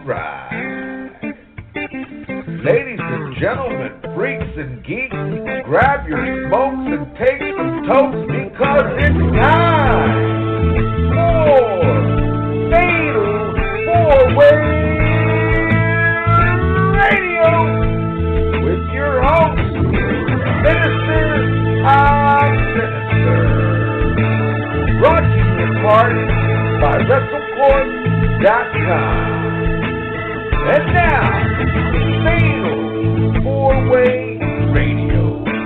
right. Ladies and gentlemen, freaks and geeks, grab your smokes and take some toast because it's time for Fatal Four-Way Radio with your host, Minister of Sinister. Brought to you in part by WrestleCourt.com. And now, Fatal Four-Way Radio.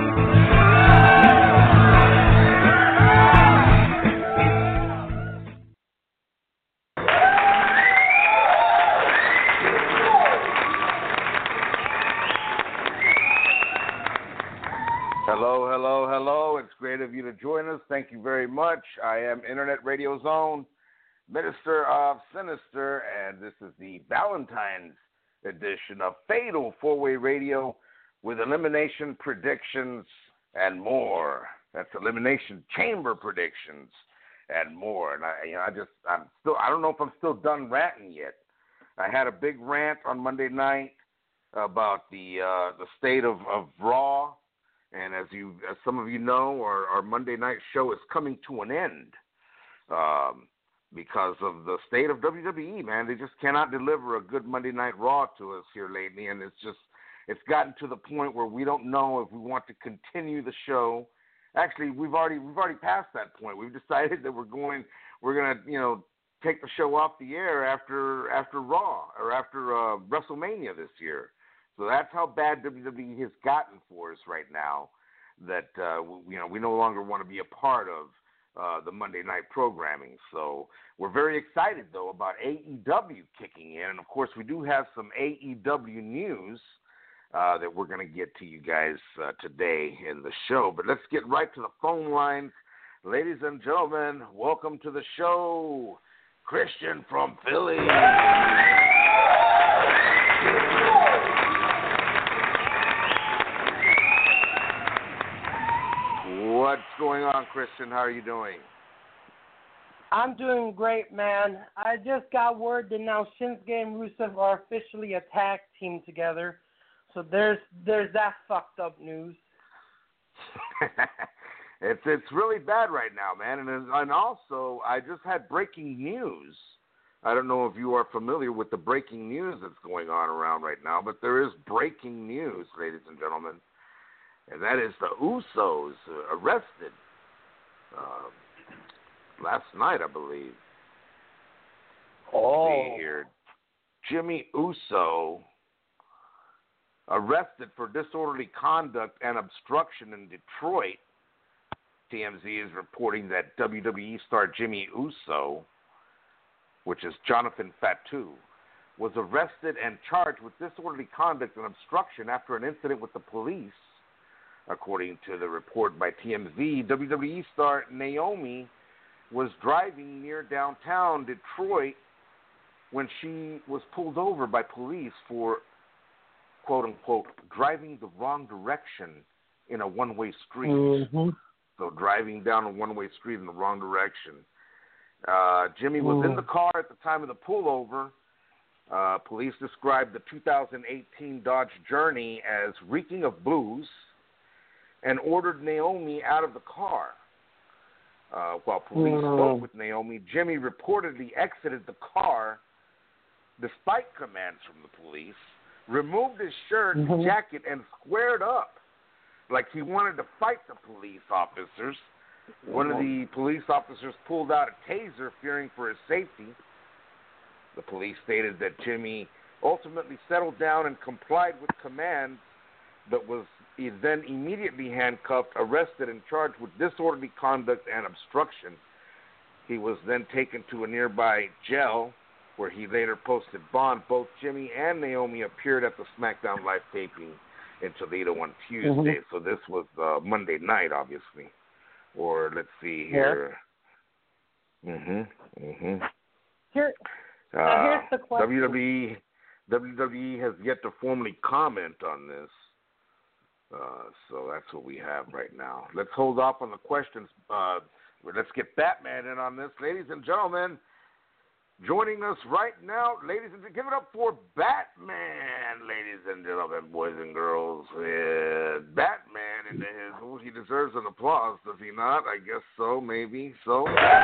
Hello, hello, hello. It's great of you to join us. Thank you very much. I am Internet Radio Zone, Minister of Sinister, and this is the Valentine's edition of Fatal Four-Way Radio with elimination predictions and more. That's Elimination Chamber predictions and more. And I don't know if I'm still done ranting yet. I had a big rant on Monday night about the state of Raw, and as some of you know, our Monday night show is coming to an end. Because of the state of WWE, man. They just cannot deliver a good Monday Night Raw to us here lately, and it's gotten to the point where we don't know if we want to continue the show. Actually, we've already passed that point. We've decided that we're gonna take the show off the air after Raw or after WrestleMania this year. So that's how bad WWE has gotten for us right now. That we no longer want to be a part of the Monday night programming. So we're very excited, though, about AEW kicking in. And, of course, we do have some AEW news that we're going to get to you guys today in the show. But let's get right to the phone lines. Ladies and gentlemen, welcome to the show, Christian from Philly. What's going on, Christian? How are you doing? I'm doing great, man. I just got word that now Shinsuke and Rusev are officially a tag team together. So there's that fucked up news. It's really bad right now, man. And also, I just had breaking news. I don't know if you are familiar with the breaking news that's going on around right now, but there is breaking news, ladies and gentlemen. And that is the Usos arrested last night, I believe. Oh. Let's see here. Jimmy Uso arrested for disorderly conduct and obstruction in Detroit. TMZ is reporting that WWE star Jimmy Uso, which is Jonathan Fatu, was arrested and charged with disorderly conduct and obstruction after an incident with the police. According to the report by TMZ, WWE star Naomi was driving near downtown Detroit when she was pulled over by police for, quote-unquote, driving the wrong direction in a one-way street. Mm-hmm. So driving down a one-way street in the wrong direction. Jimmy was in the car at the time of the pullover. Police described the 2018 Dodge Journey as reeking of booze and ordered Naomi out of the car. While police spoke with Naomi, Jimmy reportedly exited the car despite commands from the police, removed his shirt and jacket, and squared up like he wanted to fight the police officers. One of the police officers pulled out a taser, fearing for his safety. The police stated that Jimmy ultimately settled down and complied with commands, but was then immediately handcuffed, arrested, and charged with disorderly conduct and obstruction. He was then taken to a nearby jail, where he later posted bond. Both Jimmy and Naomi appeared at the SmackDown Live taping in Toledo on Tuesday. So this was Monday night, obviously. Or let's see here. Here's the question. WWE has yet to formally comment on this. So that's what we have right now. Let's hold off on the questions. Let's get Batman in on this. Ladies and gentlemen, Joining us right now, ladies and gentlemen, give it up for Batman, ladies and gentlemen, boys and girls. Batman in his, he deserves an applause, does he not? I guess so, maybe so.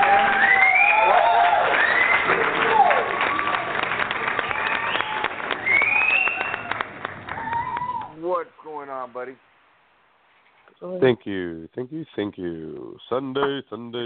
What's going on, buddy? Thank you. Sunday.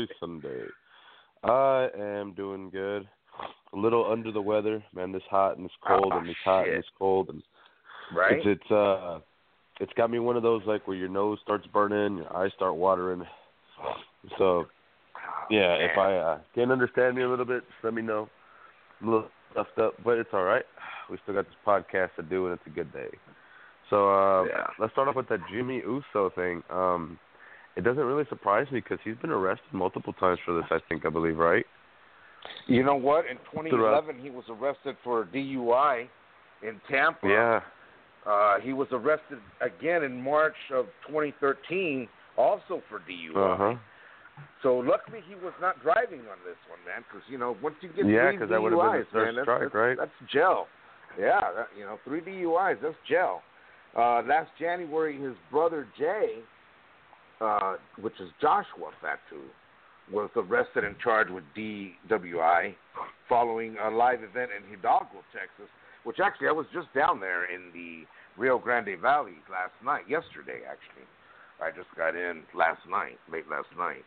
I am doing good. A little under the weather, man. This hot and this cold, and this hot and this cold, and right. It's got me one of those like where your nose starts burning, your eyes start watering. So, yeah, if I can't understand me a little bit, just let me know. I'm a little stuffed up, but it's all right. We still got this podcast to do, and it's a good day. So let's start off with that Jimmy Uso thing. It doesn't really surprise me because he's been arrested multiple times for this, I believe, right? You know what? In 2011, he was arrested for DUI in Tampa. Yeah. He was arrested again in March of 2013, also for DUI. Uh-huh. So luckily he was not driving on this one, man, because, once you get 3 DUIs, that would have been his first man, strike, right? That's jail. Yeah, 3 DUIs, that's jail. Last January, his brother Jay, which is Joshua Fatu, was arrested and charged with DWI following a live event in Hidalgo, Texas, which actually I was just down there in the Rio Grande Valley yesterday, actually. I just got in late last night.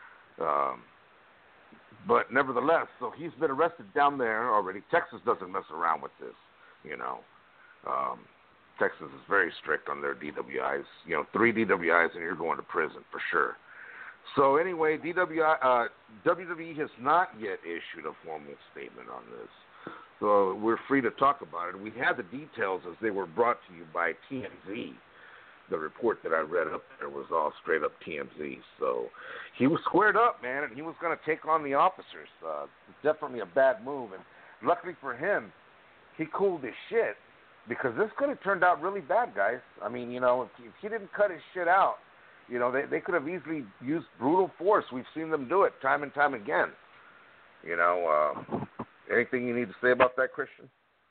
But nevertheless, so he's been arrested down there already. Texas doesn't mess around with this, Texas is very strict on their DWIs. 3 DWIs and you're going to prison for sure. So anyway, WWE has not yet issued a formal statement on this. So we're free to talk about it. We had the details as they were brought to you by TMZ. The report that I read up there was all straight up TMZ. So he was squared up, man, and he was going to take on the officers. Definitely a bad move. And luckily for him, he cooled his shit because this could have turned out really bad, guys. I mean, if he didn't cut his shit out, they could have easily used brutal force. We've seen them do it time and time again. Anything you need to say about that, Christian?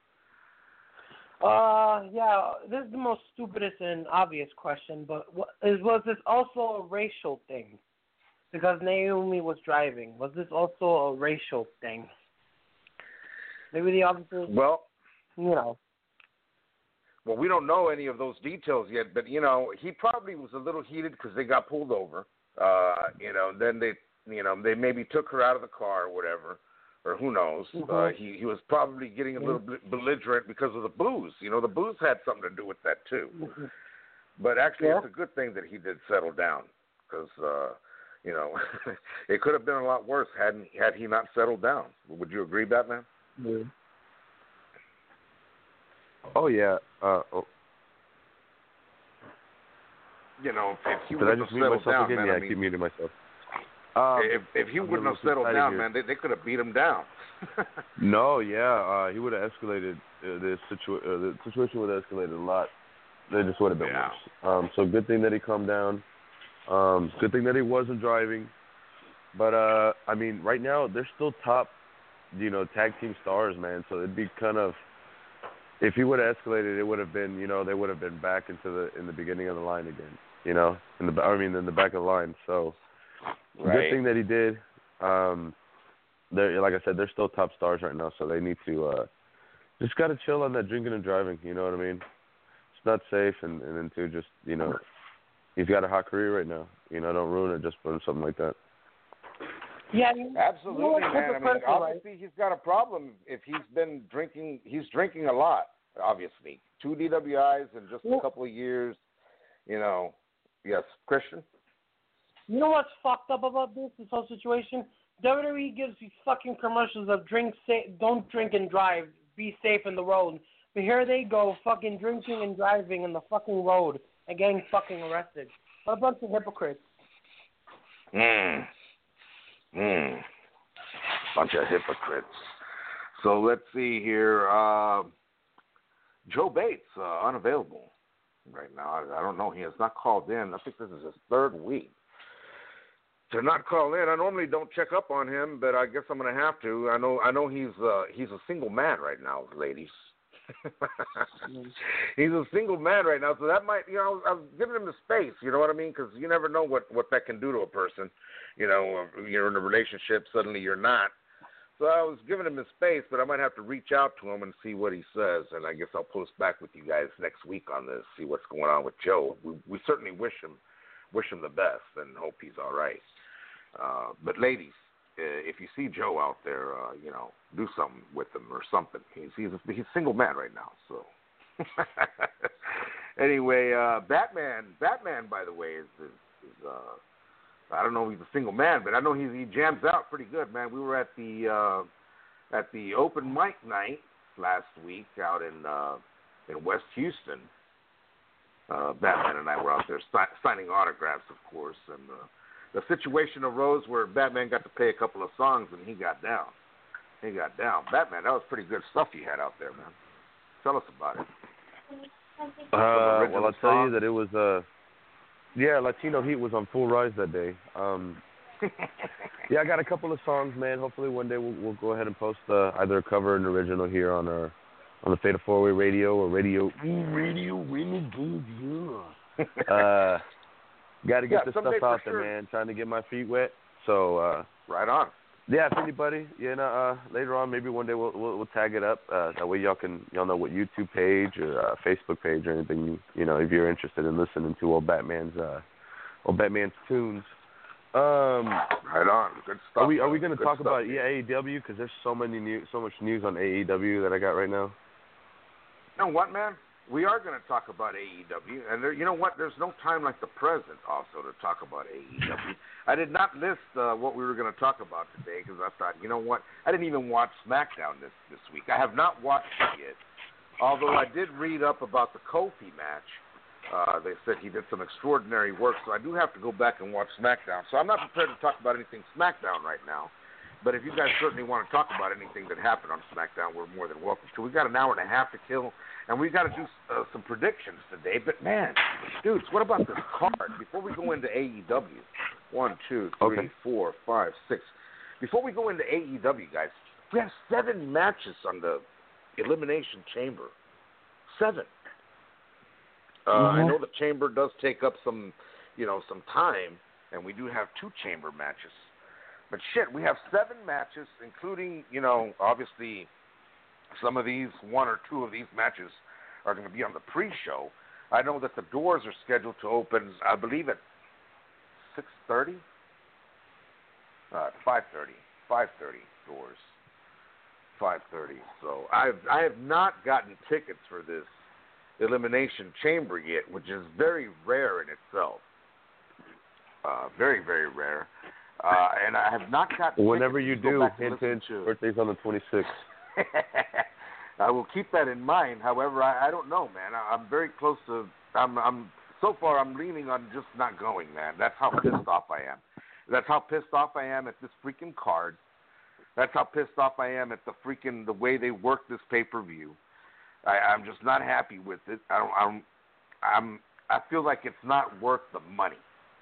Yeah, this is the most stupidest and obvious question, but was this also a racial thing? Because Naomi was driving. Was this also a racial thing? Maybe the officers, Well, Well, we don't know any of those details yet, but, he probably was a little heated because they got pulled over. Then they maybe took her out of the car or whatever, or who knows. Mm-hmm. He was probably getting a little belligerent because of the booze. The booze had something to do with that, too. Mm-hmm. But actually, it's a good thing that he did settle down because, it could have been a lot worse had he not settled down. Would you agree, Batman? Yeah. Oh, yeah. If he Did would I have just mute settled myself down, again? man, Yeah, I I mean, keep muting myself. If he wouldn't have settled down, man, they could have beat him down. No, yeah, he would have escalated. The situation would have escalated a lot. It just would have been worse. So good thing that he calmed down. Good thing that he wasn't driving. But I mean, right now they're still top, tag team stars, man. So it'd be kind of, if he would have escalated, it would have been, they would have been back in the beginning of the line again. In the back of the line. So. Good thing that he did. Like I said, they're still top stars right now, so they need to just got to chill on that drinking and driving. You know what I mean? It's not safe, and then too, just he's got a hot career right now. Don't ruin it just for something like that. Yeah, absolutely, man. I mean, obviously he's got a problem if he's been drinking. He's drinking a lot, obviously. 2 DWIs in just a couple of years. Yes, Christian. You know what's fucked up about this whole situation? WWE gives these fucking commercials of don't drink and drive, be safe in the road. But here they go, fucking drinking and driving in the fucking road and getting fucking arrested. What a bunch of hypocrites. Bunch of hypocrites. So let's see here. Joe Bates, not call in. I normally don't check up on him, but I guess I'm going to have to. I know he's a single man right now, ladies. He's a single man right now, so that might, I was giving him the space, you know what I mean? Because you never know what that can do to a person. You're in a relationship, suddenly you're not. So I was giving him the space, but I might have to reach out to him and see what he says, and I guess I'll post back with you guys next week on this, see what's going on with Joe. We certainly wish him the best and hope he's all right. But ladies, if you see Joe out there, do something with him or something. He's a single man right now. So anyway, Batman, by the way, is I don't know if he's a single man, but I know he jams out pretty good, man. We were at the open mic night last week out in West Houston. Batman and I were out there signing autographs, of course, and the situation arose where Batman got to play a couple of songs and he got down. Batman, that was pretty good stuff you had out there, man. Tell us about it. Well, I'll tell you that it was Latino Heat was on full rise that day. I got a couple of songs, man. Hopefully one day we'll go ahead and post either a cover and original here on the Fatal 4-Way Radio or Radio. Got to get this stuff out there, man. Trying to get my feet wet. So right on. Yeah, if anybody, later on, maybe one day we'll tag it up. That way y'all know what YouTube page or Facebook page or anything. If you're interested in listening to old Batman's tunes. Right on. Good stuff. Are we going to talk about AEW? Because there's so much news on AEW that I got right now. You know what, man? We are going to talk about AEW, and you know what? There's no time like the present also to talk about AEW. I did not list what we were going to talk about today because I thought, you know what? I didn't even watch SmackDown this week. I have not watched it yet, although I did read up about the Kofi match. They said he did some extraordinary work, so I do have to go back and watch SmackDown. So I'm not prepared to talk about anything SmackDown right now. But if you guys certainly want to talk about anything that happened on SmackDown, we're more than welcome to. We've got an hour and a half to kill, and we've got to do some predictions today. But, man, dudes, what about this card? Before we go into AEW, 1, 2, 3, 4, 5, 6. Before we go into AEW, guys, we have 7 matches on the Elimination Chamber. 7. I know the Chamber does take up some time, and we do have 2 Chamber matches. But shit, we have 7 matches, including, obviously some of these, 1 or 2 of these matches are going to be on the pre-show. I know that the doors are scheduled to open, I believe, at 6:30? 5:30. 5:30 doors. 5:30. So I have not gotten tickets for this Elimination Chamber yet, which is very rare in itself. Very, very rare. And I have not got. Whenever you do, hint, birthday's on the 26th. I will keep that in mind. However, I don't know, man. I'm very close to. I'm so far. I'm leaning on just not going, man. That's how pissed off I am. That's how pissed off I am at this freaking card. That's how pissed off I am at the way they work this pay-per-view. I'm just not happy with it. I feel like it's not worth the money.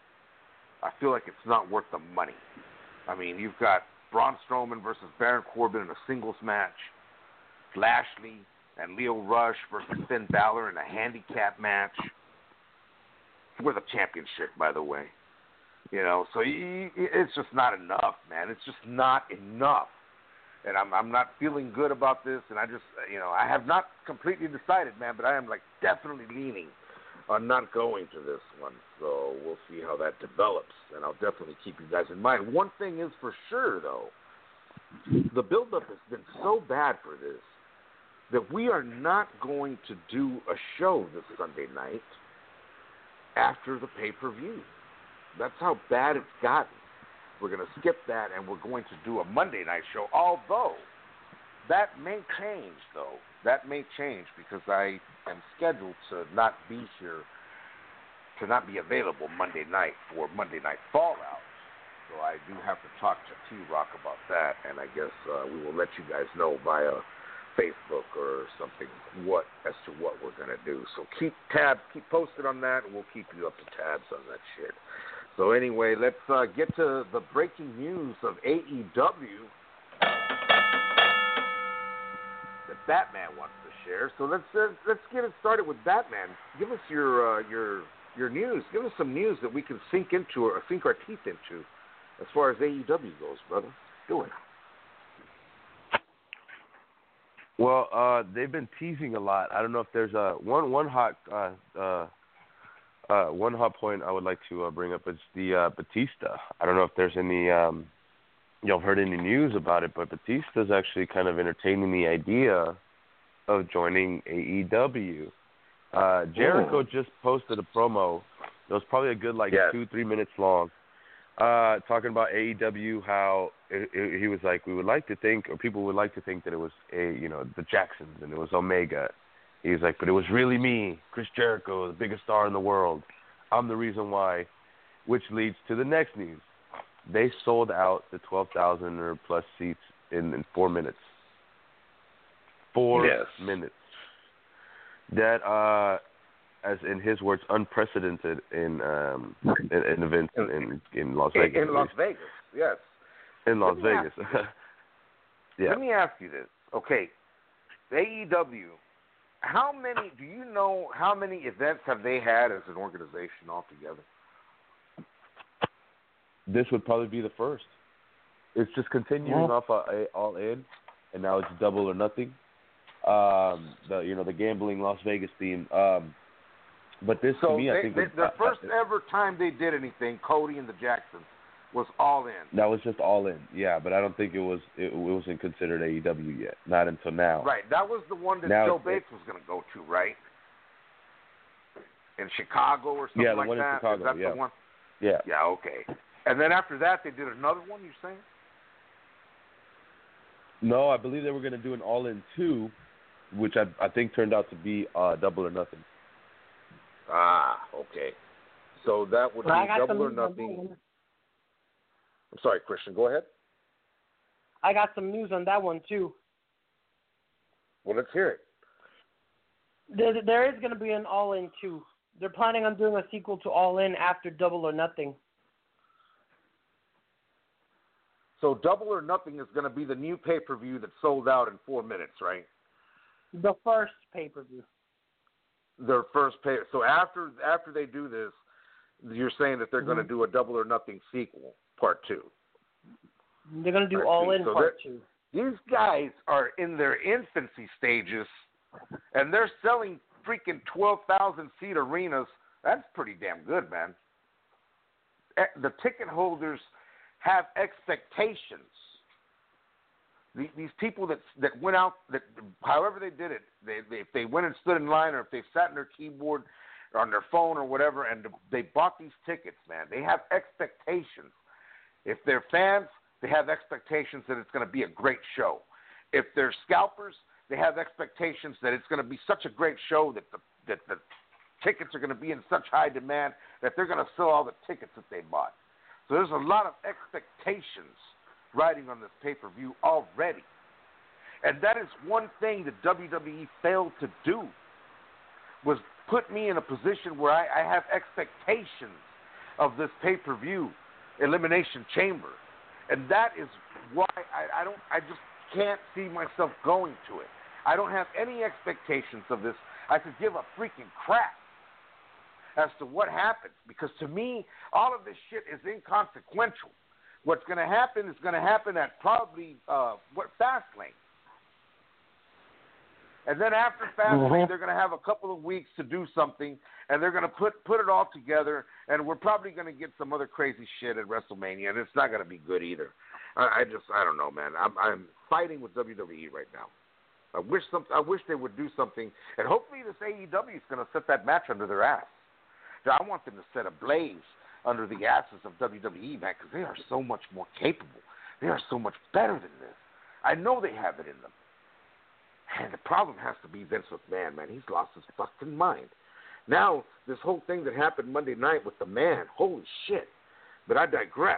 I mean, you've got Braun Strowman versus Baron Corbin in a singles match. Lashley and Lio Rush versus Finn Balor in a handicap match. For the championship, by the way. So it's just not enough, man. It's just not enough. And I'm not feeling good about this. And I just, I have not completely decided, man, but I am definitely leaning on not going to this one. So we'll see how that develops, and I'll definitely keep you guys in mind. One thing is for sure, though, the buildup has been so bad for this that we are not going to do a show this Sunday night after the pay-per-view. That's how bad it's gotten. We're going to skip that, and we're going to do a Monday night show, although that may change, though. That may change because I am scheduled to not be here, to not be available Monday night for Monday Night Fallout. So I do have to talk to T-Rock about that, and I guess we will let you guys know via Facebook or something as to what we're going to do. So keep posted on that, and we'll keep you up to tabs on that shit. So anyway, let's get to the breaking news of AEW that Batman wants to share. So let's get it started with Batman. Give us your news. Give us some news that we can sink into or sink our teeth into as far as AEW goes, brother. Do it. Well, they've been teasing a lot. I don't know if there's one hot point I would like to bring up. It's the Batista. I don't know if there's any y'all heard any news about it, but Batista's actually kind of entertaining the idea of joining AEW. Jericho just posted a promo. It was probably a good 2-3 minutes long, talking about AEW. How he was like, we would like to think, or people would like to think that it was the Jacksons and it was Omega. He's like, but it was really me, Chris Jericho, the biggest star in the world. I'm the reason why, which leads to the next news. They sold out the 12,000 or plus seats in 4 minutes. 4 minutes. That, as in his words, unprecedented in events in Las Vegas. In Las Vegas, yes. In Las Vegas. Yeah. Let me ask you this. Okay, AEW, do you know how many events have they had as an organization altogether? This would probably be the first. It's just continuing off All In, and now it's Double or Nothing. The gambling Las Vegas theme. But this to me, I think the first ever time they did anything, Cody and the Jacksons, was All In. That was just All In, yeah. But I don't think it wasn't considered AEW yet, not until now. Right, that was the one that Joe Bates was going to go to, right? In Chicago or something like that. Yeah, the one in Chicago. Is that the one? Yeah. Yeah, okay. And then after that, they did another one. You're saying? No, I believe they were going to do an All In 2, which I think turned out to be Double or Nothing. Ah, okay. So that would be Double or Nothing. I'm sorry, Christian. Go ahead. I got some news on that one too. Well, let's hear it. There is going to be an All In 2. They're planning on doing a sequel to All In after Double or Nothing. So Double or Nothing is going to be the new pay-per-view that sold out in 4 minutes, right? The first pay-per-view. Their first pay. So after they do this, you're saying that they're going to do a Double or Nothing sequel, part 2. They're going to do All In part 2. These guys are in their infancy stages, and they're selling freaking 12,000-seat arenas. That's pretty damn good, man. The ticket holders have expectations. These people that went out, that however they did it, if they went and stood in line, or if they sat in their keyboard or on their phone or whatever, and they bought these tickets, man, they have expectations. If they're fans, they have expectations that it's going to be a great show. If they're scalpers, they have expectations that it's going to be such a great show that the tickets are going to be in such high demand that they're going to sell all the tickets that they bought. So there's a lot of expectations riding on this pay-per-view already. And that is one thing that WWE failed to do, was put me in a position where I have expectations of this pay-per-view, Elimination Chamber. And that is why I just can't see myself going to it. I don't have any expectations of this. I could give a freaking crap as to what happens, because to me, all of this shit is inconsequential. What's going to happen is going to happen at probably Fastlane. And then after Fastlane, they're going to have a couple of weeks to do something, and they're going to put it all together, and we're probably going to get some other crazy shit at WrestleMania, and it's not going to be good either. I don't know, man. I'm fighting with WWE right now. I wish they would do something, and hopefully this AEW is going to set that match under their ass. I want them to set a blaze under the asses of WWE, man, because they are so much more capable. They are so much better than this. I know they have it in them. And the problem has to be Vince McMahon, man. He's lost his fucking mind. Now, this whole thing that happened Monday night with the man, holy shit. But I digress.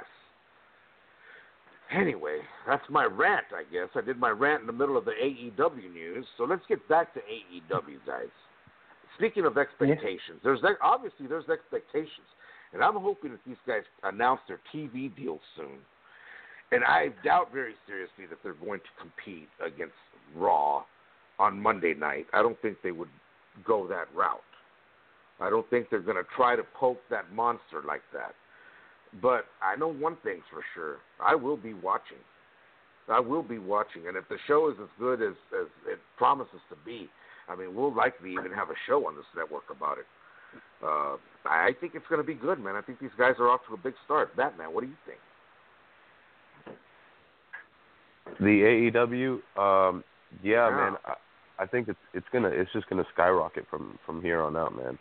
Anyway, that's my rant, I guess. I did my rant in the middle of the AEW news. So let's get back to AEW, guys. Speaking of expectations, there's expectations. And I'm hoping that these guys announce their TV deals soon. And I doubt very seriously that they're going to compete against Raw on Monday night. I don't think they would go that route. I don't think they're going to try to poke that monster like that. But I know one thing's for sure. I will be watching. I will be watching. And if the show is as good as it promises to be, I mean, we'll likely even have a show on this network about it. I think it's going to be good, man. I think these guys are off to a big start. Batman, what do you think? The AEW, yeah, man. I think it's just gonna skyrocket from here on out, man.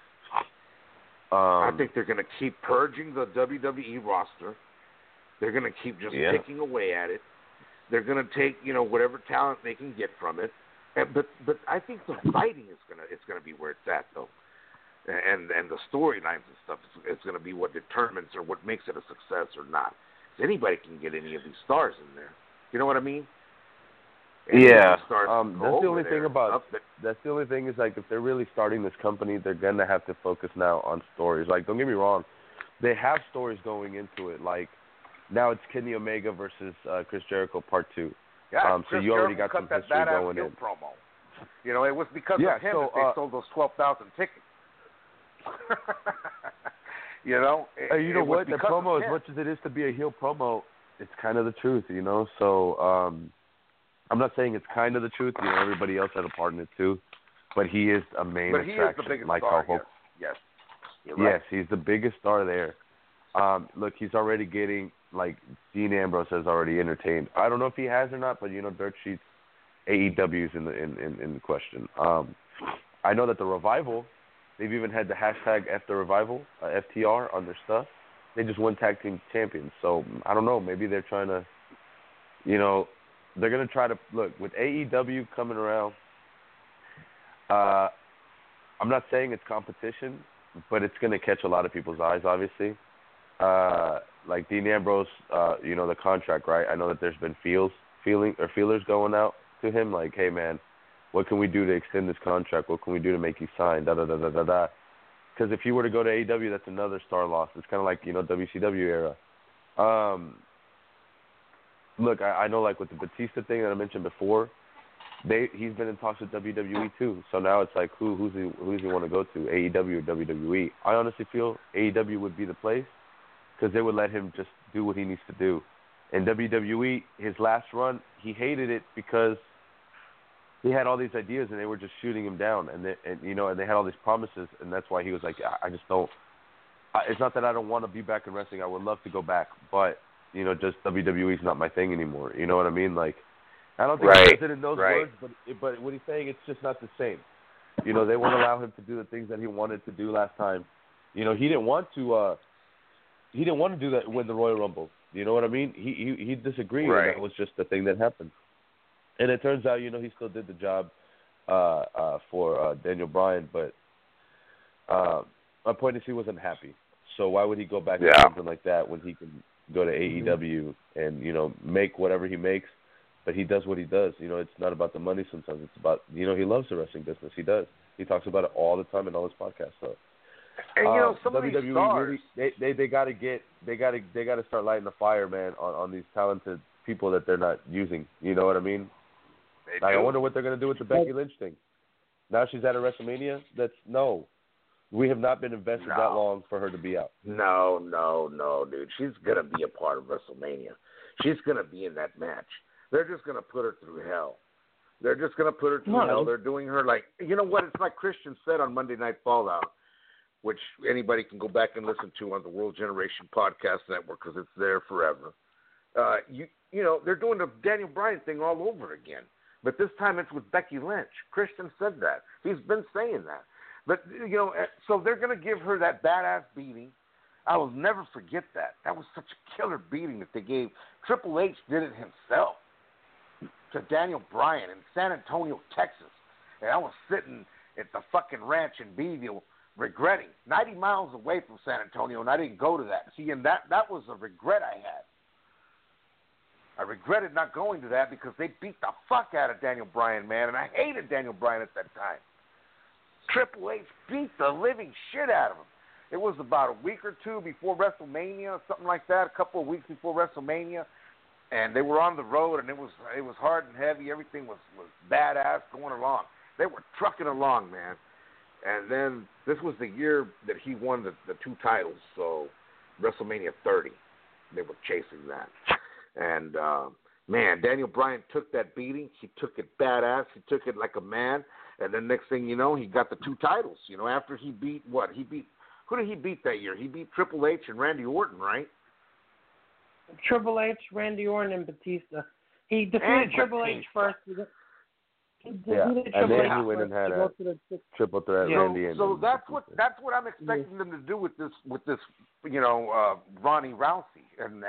I think they're gonna keep purging the WWE roster. They're gonna keep just picking away at it. They're gonna take whatever talent they can get from it. But I think the fighting is gonna be where it's at though, and the storylines and stuff is gonna be what determines or what makes it a success or not. Because anybody can get any of these stars in there. You know what I mean? Yeah. That's the only thing that's the only thing is, like, if they're really starting this company, they're going to have to focus now on stories. Like, don't get me wrong. They have stories going into it. Like, now it's Kenny Omega versus Chris Jericho Part 2. Yeah, so you already got some history going in. Promo. It was because of him that they sold those 12,000 tickets. You know what? The promo, as much as it is to be a heel promo, it's kind of the truth, So I'm not saying it's kind of the truth. Everybody else had a part in it too, but he is a main attraction. He is the biggest star. Yes. Yes, he's the biggest star there. Look, he's already getting, like, Dean Ambrose has already entertained. I don't know if he has or not, but Dirt Sheets, AEW's in the question. I know that the Revival, they've even had the hashtag #FTheRevival, FTR on their stuff. They just won tag team champions. So, I don't know. Maybe they're trying to, they're going to try to, look, with AEW coming around, I'm not saying it's competition, but it's going to catch a lot of people's eyes, obviously. Like Dean Ambrose, the contract, right? I know that there's been feelers going out to him, like, hey, man, what can we do to extend this contract? What can we do to make you sign? Da-da-da-da-da-da. Because if you were to go to AEW, that's another star loss. It's kind of like, WCW era. Look, I know, like, with the Batista thing that I mentioned before, he's been in talks with WWE too. So now it's like, who's he want to go to, AEW or WWE? I honestly feel AEW would be the place because they would let him just do what he needs to do. And WWE, his last run, he hated it because he had all these ideas and they were just shooting him down, and they had all these promises, and that's why he was like, I just don't. It's not that I don't want to be back in wrestling. I would love to go back, but just WWE's not my thing anymore. You know what I mean? Like, I don't think he says it in those words, but what he's saying, it's just not the same. They won't allow him to do the things that he wanted to do last time. He didn't want to. He didn't want to do that, win the Royal Rumble. You know what I mean? He disagreed, and that was just the thing that happened. And it turns out, he still did the job for Daniel Bryan, but my point is he wasn't happy. So why would he go back to something like that when he can go to AEW and, make whatever he makes? But he does what he does. It's not about the money sometimes. It's about, he loves the wrestling business. He does. He talks about it all the time in all his podcasts. So, and some of WWE these stars, really, they got to start lighting the fire, man, on these talented people that they're not using. You know what I mean? I wonder what they're going to do with the Becky Lynch thing. Now she's at a WrestleMania? We have not been invested that long for her to be out. No, dude. She's going to be a part of WrestleMania. She's going to be in that match. They're just going to put her through hell. They're hell. They're doing her like, you know what? It's like Christian said on Monday Night Fallout, which anybody can go back and listen to on the World Generation Podcast Network because it's there forever. They're doing the Daniel Bryan thing all over again. But this time it's with Becky Lynch. Christian said that. He's been saying that. But, so they're going to give her that badass beating. I will never forget that. That was such a killer beating that they gave. Triple H did it himself to Daniel Bryan in San Antonio, Texas. And I was sitting at the fucking ranch in Beeville regretting, 90 miles away from San Antonio, and I didn't go to that. See, and that was a regret I had. I regretted not going to that because they beat the fuck out of Daniel Bryan, man, and I hated Daniel Bryan at that time. Triple H beat the living shit out of him. It was about a week or two before WrestleMania, something like that, a couple of weeks before WrestleMania, and they were on the road, and it was hard and heavy. Everything was badass going along. They were trucking along, man. And then this was the year that he won the 2 titles, so WrestleMania 30. They were chasing that. And, man, Daniel Bryan took that beating. He took it badass. He took it like a man. And then next thing you know, he got the 2 titles. You know, after he beat what? Who did he beat that year? He beat Triple H and Randy Orton, right? Triple H, Randy Orton, and Batista. He defeated Triple H first. And then he went and had a triple threat. Randy and so that's what I'm expecting them to do with this Ronnie Rousey and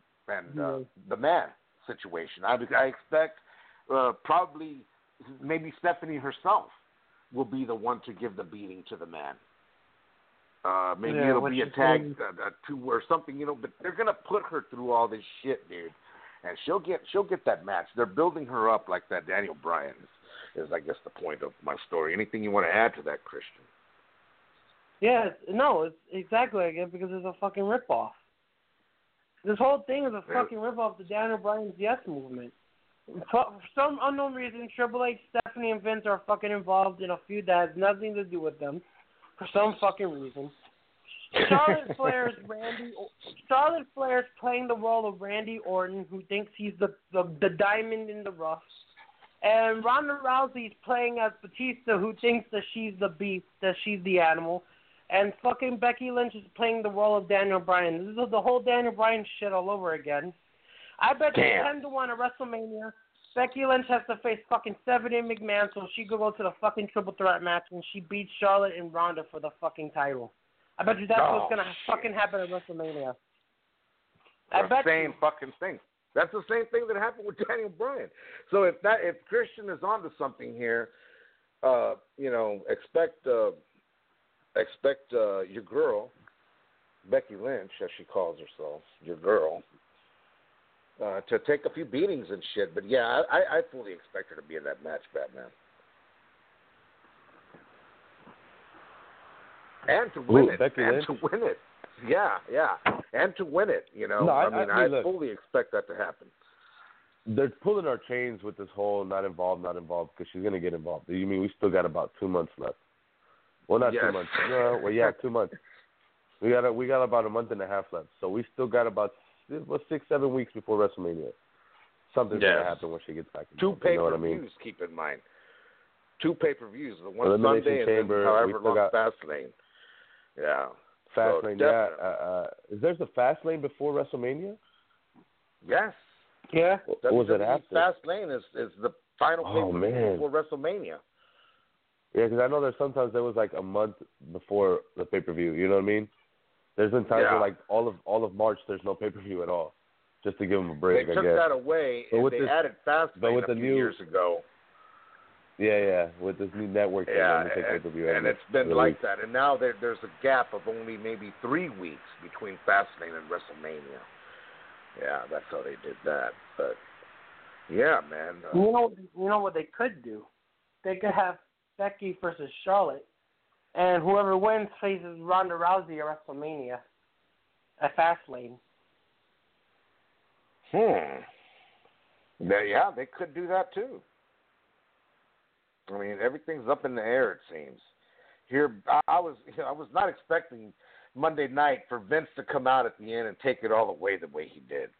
the man situation. I expect probably maybe Stephanie herself will be the one to give the beating to the man. Maybe it'll be a tag 2 or something, but they're gonna put her through all this shit, dude, and she'll get that match. They're building her up like that. Daniel Bryan is I guess the point of my story. Anything you want to add to that, Christian? Yeah, no, it's exactly like it because it's a fucking ripoff. This whole thing is a fucking ripoff of the Daniel Bryan's Yes movement. For some unknown reason, Triple H, Stephanie, and Vince are fucking involved in a feud that has nothing to do with them. For some fucking reason. Charlotte Flair's playing the role of Randy Orton, who thinks he's the diamond in the rough. And Ronda Rousey's playing as Batista, who thinks that she's the beast, that she's the animal. And fucking Becky Lynch is playing the role of Daniel Bryan. This is the whole Daniel Bryan shit all over again. I bet you 10-1 at WrestleMania, Becky Lynch has to face fucking Stephanie McMahon so she could go to the fucking triple threat match and she beats Charlotte and Ronda for the fucking title. I bet you that's what's going to fucking happen at WrestleMania. Fucking thing. That's the same thing that happened with Daniel Bryan. So if Christian is onto something here, expect your girl, Becky Lynch, as she calls herself, your girl, to take a few beatings and shit. But yeah, I fully expect her to be in that match, Batman. And to win it. Becky Lynch? To win it. Yeah. And to win it, No, I fully expect that to happen. They're pulling our chains with this whole not involved, because she's going to get involved. You mean we still got about 2 months left? Well, not 2 months. No, 2 months. We got about a month and a half left. So we still got about 6-7 weeks before WrestleMania. Something's going to happen when she gets back. 2 pay-per-views, keep in mind. 2 pay-per-views. The one Sunday Chamber, and then however long Fastlane. Yeah. Fastlane, Is there a Fastlane before WrestleMania? Yes. Yeah. What was it after? Fastlane is the final pay-per-view before WrestleMania. Yeah, because I know there's sometimes there was like a month before the pay-per-view. You know what I mean? There's been times where like all of March there's no pay-per-view at all, just to give them a break. They took that away and they added Fastlane a few years ago. Yeah, with this new network. And it's been like that. And now there's a gap of only maybe 3 weeks between Fastlane and WrestleMania. Yeah, that's how they did that. But yeah, man. You know what they could do? They could have Becky versus Charlotte, and whoever wins faces Ronda Rousey at WrestleMania at Fastlane. Yeah, they could do that too. I mean, everything's up in the air, it seems. Here, I was not expecting Monday night for Vince to come out at the end and take it all away the way he did.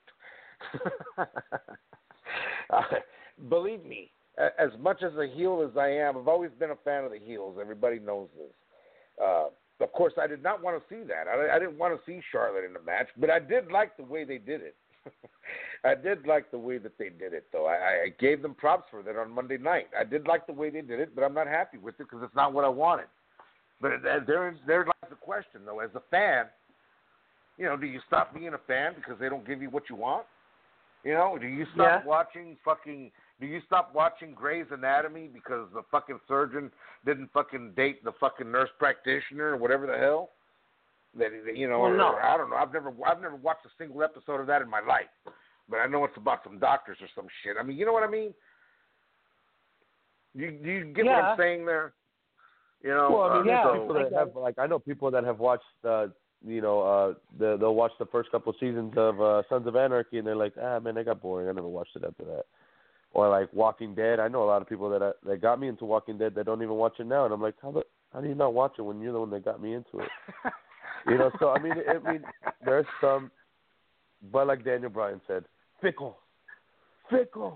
Believe me, as much as a heel as I am, I've always been a fan of the heels. Everybody knows this. Of course, I did not want to see that. I didn't want to see Charlotte in the match, but I did like the way they did it. I did like the way that they did it, though. I gave them props for that on Monday night. I did like the way they did it, but I'm not happy with it because it's not what I wanted. But there lies the question, though. As a fan, do you stop being a fan because they don't give you what you want? Do you stop watching Do you stop watching Grey's Anatomy because the fucking surgeon didn't fucking date the fucking nurse practitioner or whatever the hell? No. I don't know. I've never watched a single episode of that in my life, but I know it's about some doctors or some shit. I mean, you know what I mean? You get what I'm saying there? You know, Well, I mean, yeah, there's people that have I know people that have watched they'll watch the first couple of seasons of Sons of Anarchy and they're like, man, that got boring. I never watched it after that. Or like Walking Dead. I know a lot of people that got me into Walking Dead that don't even watch it now, and I'm like, how do you not watch it when you're the one that got me into it? You know, so I mean, there's some, but like Daniel Bryan said, fickle. Well,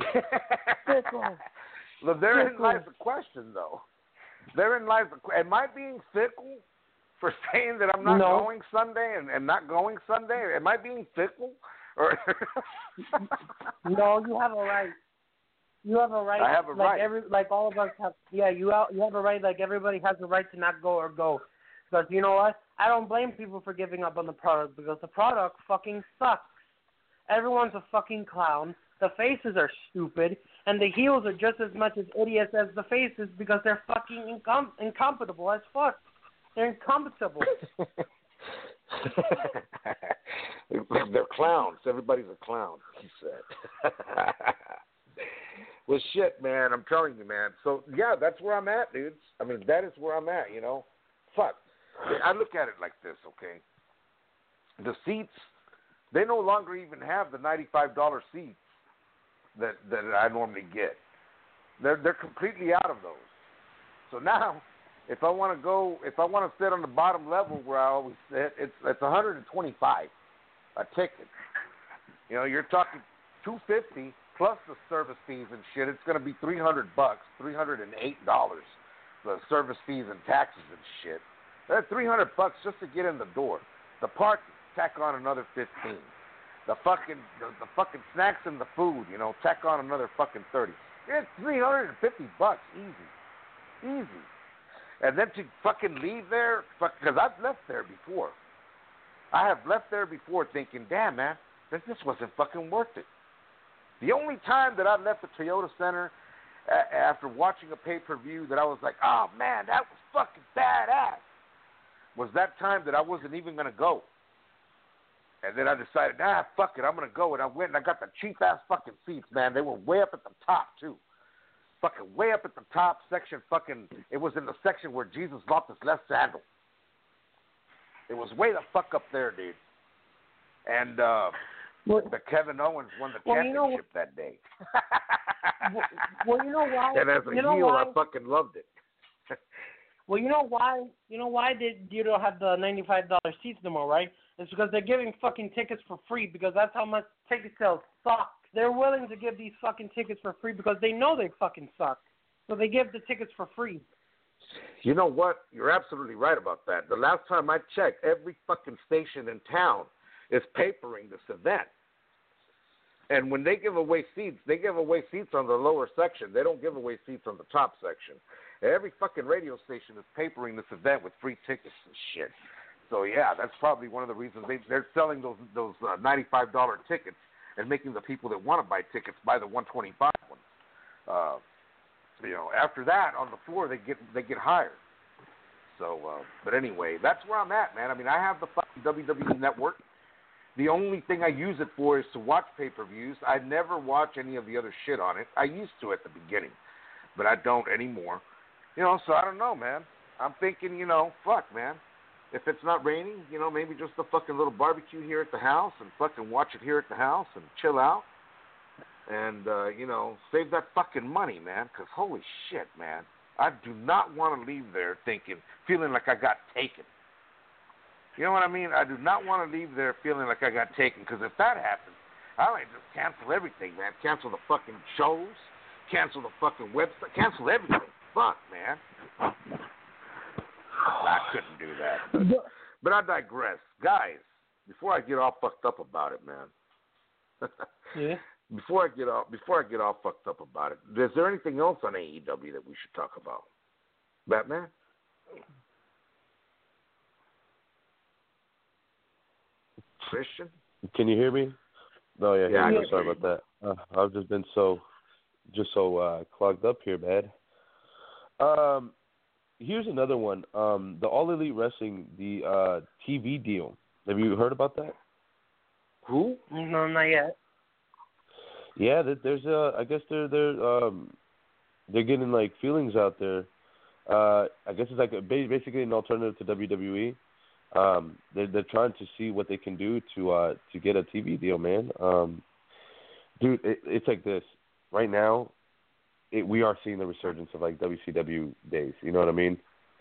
therein lies the question, though. Therein lies am I being fickle for saying that I'm not going Sunday and not going Sunday? Am I being fickle? Or No, you have a right. You have a right. I have a right. Like all of us have. Yeah, you have a right. Like everybody has a right to not go or go. Because you know what? I don't blame people for giving up on the product because the product fucking sucks. Everyone's a fucking clown. The faces are stupid, and the heels are just as much as idiots as the faces because they're fucking incompatible as fuck. They're incompatible. They're clowns. Everybody's a clown, he said. Well, shit, man. I'm telling you, man. So, yeah, that's where I'm at, dudes. I mean, that is where I'm at, you know. Fuck. I look at it like this, okay? The seats, they no longer even have the $95 seats that I normally get. They're completely out of those. So now, if I want to sit on the bottom level where I always sit, it's $125 a ticket. You know, you're talking $250 plus the service fees and shit. It's going to be $300, $308. The service fees and taxes and shit. That's $300 just to get in the door. The parking, tack on another $15. The fucking snacks and the food, you know, tack on another fucking $30. It's $350 easy. And then to fucking leave there, because I've left there before. I have left there before thinking, damn, man, this wasn't fucking worth it. The only time that I left the Toyota Center after watching a pay-per-view that I was like, oh, man, that was fucking badass, was that time that I wasn't even going to go. And then I decided, fuck it, I'm going to go. And I went and I got the cheap-ass fucking seats, man. They were way up at the top, too. Fucking way up at the top section fucking, it was in the section where Jesus lost his left sandal. It was way the fuck up there, dude. And the Kevin Owens won the championship that day. Well, you know why? And as a heel, I fucking loved it. Well, you know why? You know why you don't have the $95 seats no more, right? It's because they're giving fucking tickets for free because that's how much ticket sales suck. They're willing to give these fucking tickets for free because they know they fucking suck. So they give the tickets for free. You know what? You're absolutely right about that. The last time I checked, every fucking station in town is papering this event. And when they give away seats, they give away seats on the lower section. They don't give away seats on the top section. Every fucking radio station is papering this event with free tickets and shit. So, yeah, that's probably one of the reasons they're selling those $95 tickets and making the people that want to buy tickets buy the $125 ones. You know, after that, on the floor, they get higher. So, but anyway, that's where I'm at, man. I mean, I have the fucking WWE Network. The only thing I use it for is to watch pay-per-views. I never watch any of the other shit on it. I used to at the beginning, but I don't anymore. You know, so I don't know, man. I'm thinking, you know, fuck, man. If it's not raining, you know, maybe just a fucking little barbecue here at the house and fucking watch it here at the house and chill out. And, you know, save that fucking money, man, because holy shit, man. I do not want to leave there feeling like I got taken. You know what I mean? I do not want to leave there feeling like I got taken, because if that happens, I might just cancel everything, man. Cancel the fucking shows, cancel the fucking website, cancel everything. Fuck, man. I couldn't do that. But I digress. Guys, before I get all fucked up about it, man. Yeah. Before I get all fucked up about it, is there anything else on AEW that we should talk about? Batman? Christian? Can you hear me? No, yeah, yeah. Sorry about that. I've just been so clogged up here, man. Here's another one. The All Elite Wrestling, the TV deal. Have you heard about that? Who? No, not yet. Yeah, there's I guess they're getting like feelings out there I guess it's like basically an alternative to WWE. They're trying to see what they can do to get a TV deal, man. Dude, it's like this right now. We are seeing the resurgence of like WCW days. You know what I mean?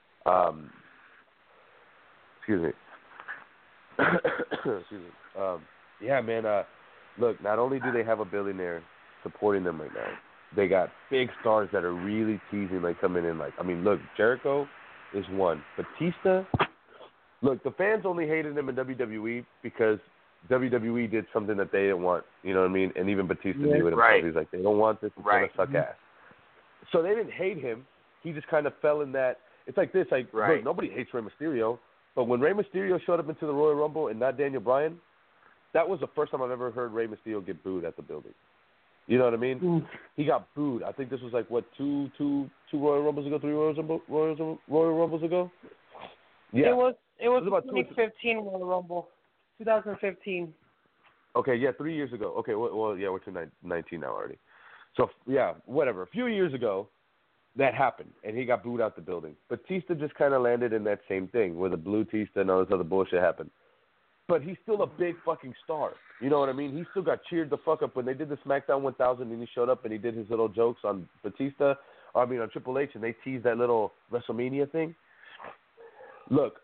Excuse me. Excuse me. Yeah, man. Look, not only do they have a billionaire supporting them right now, they got big stars that are really teasing, like coming in. Like, I mean, look, Jericho is one. Batista. Look, the fans only hated him in WWE because WWE did something that they didn't want. You know what I mean? And even Batista knew it himself. Right. He's like, they don't want this. It's Right. gonna suck ass. So they didn't hate him. He just kind of fell in that. It's like this. Like, Right. look, nobody hates Rey Mysterio, but when Rey Mysterio showed up into the Royal Rumble and not Daniel Bryan, that was the first time I've ever heard Rey Mysterio get booed at the building. You know what I mean? He got booed. I think this was like what two Royal Rumbles ago, 3 Royal Rumbles ago. Yeah. It was about 2015 Royal Rumble, 2015. Okay, yeah, 3 years ago. Okay, well yeah, we're to 19 now already. So yeah, whatever. A few years ago, that happened, and he got booed out the building. Batista just kind of landed in that same thing where the blue Tista and all this other bullshit happened. But he's still a big fucking star. You know what I mean? He still got cheered the fuck up when they did the SmackDown 1000 and he showed up and he did his little jokes on Batista, on Triple H, and they teased that little WrestleMania thing. Look,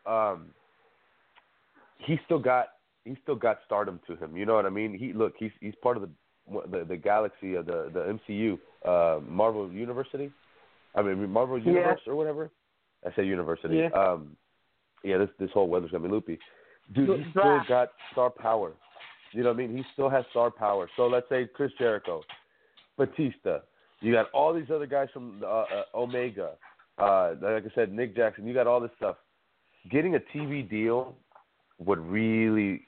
he still got stardom to him. You know what I mean? He's part of the galaxy of the MCU, Marvel University. Marvel Universe or whatever. I say university. Yeah. This whole weather's gonna be loopy. Dude, he still got star power. You know what I mean? He still has star power. So let's say Chris Jericho, Batista. You got all these other guys from Omega. Like I said, Nick Jackson. You got all this stuff. Getting a TV deal would really,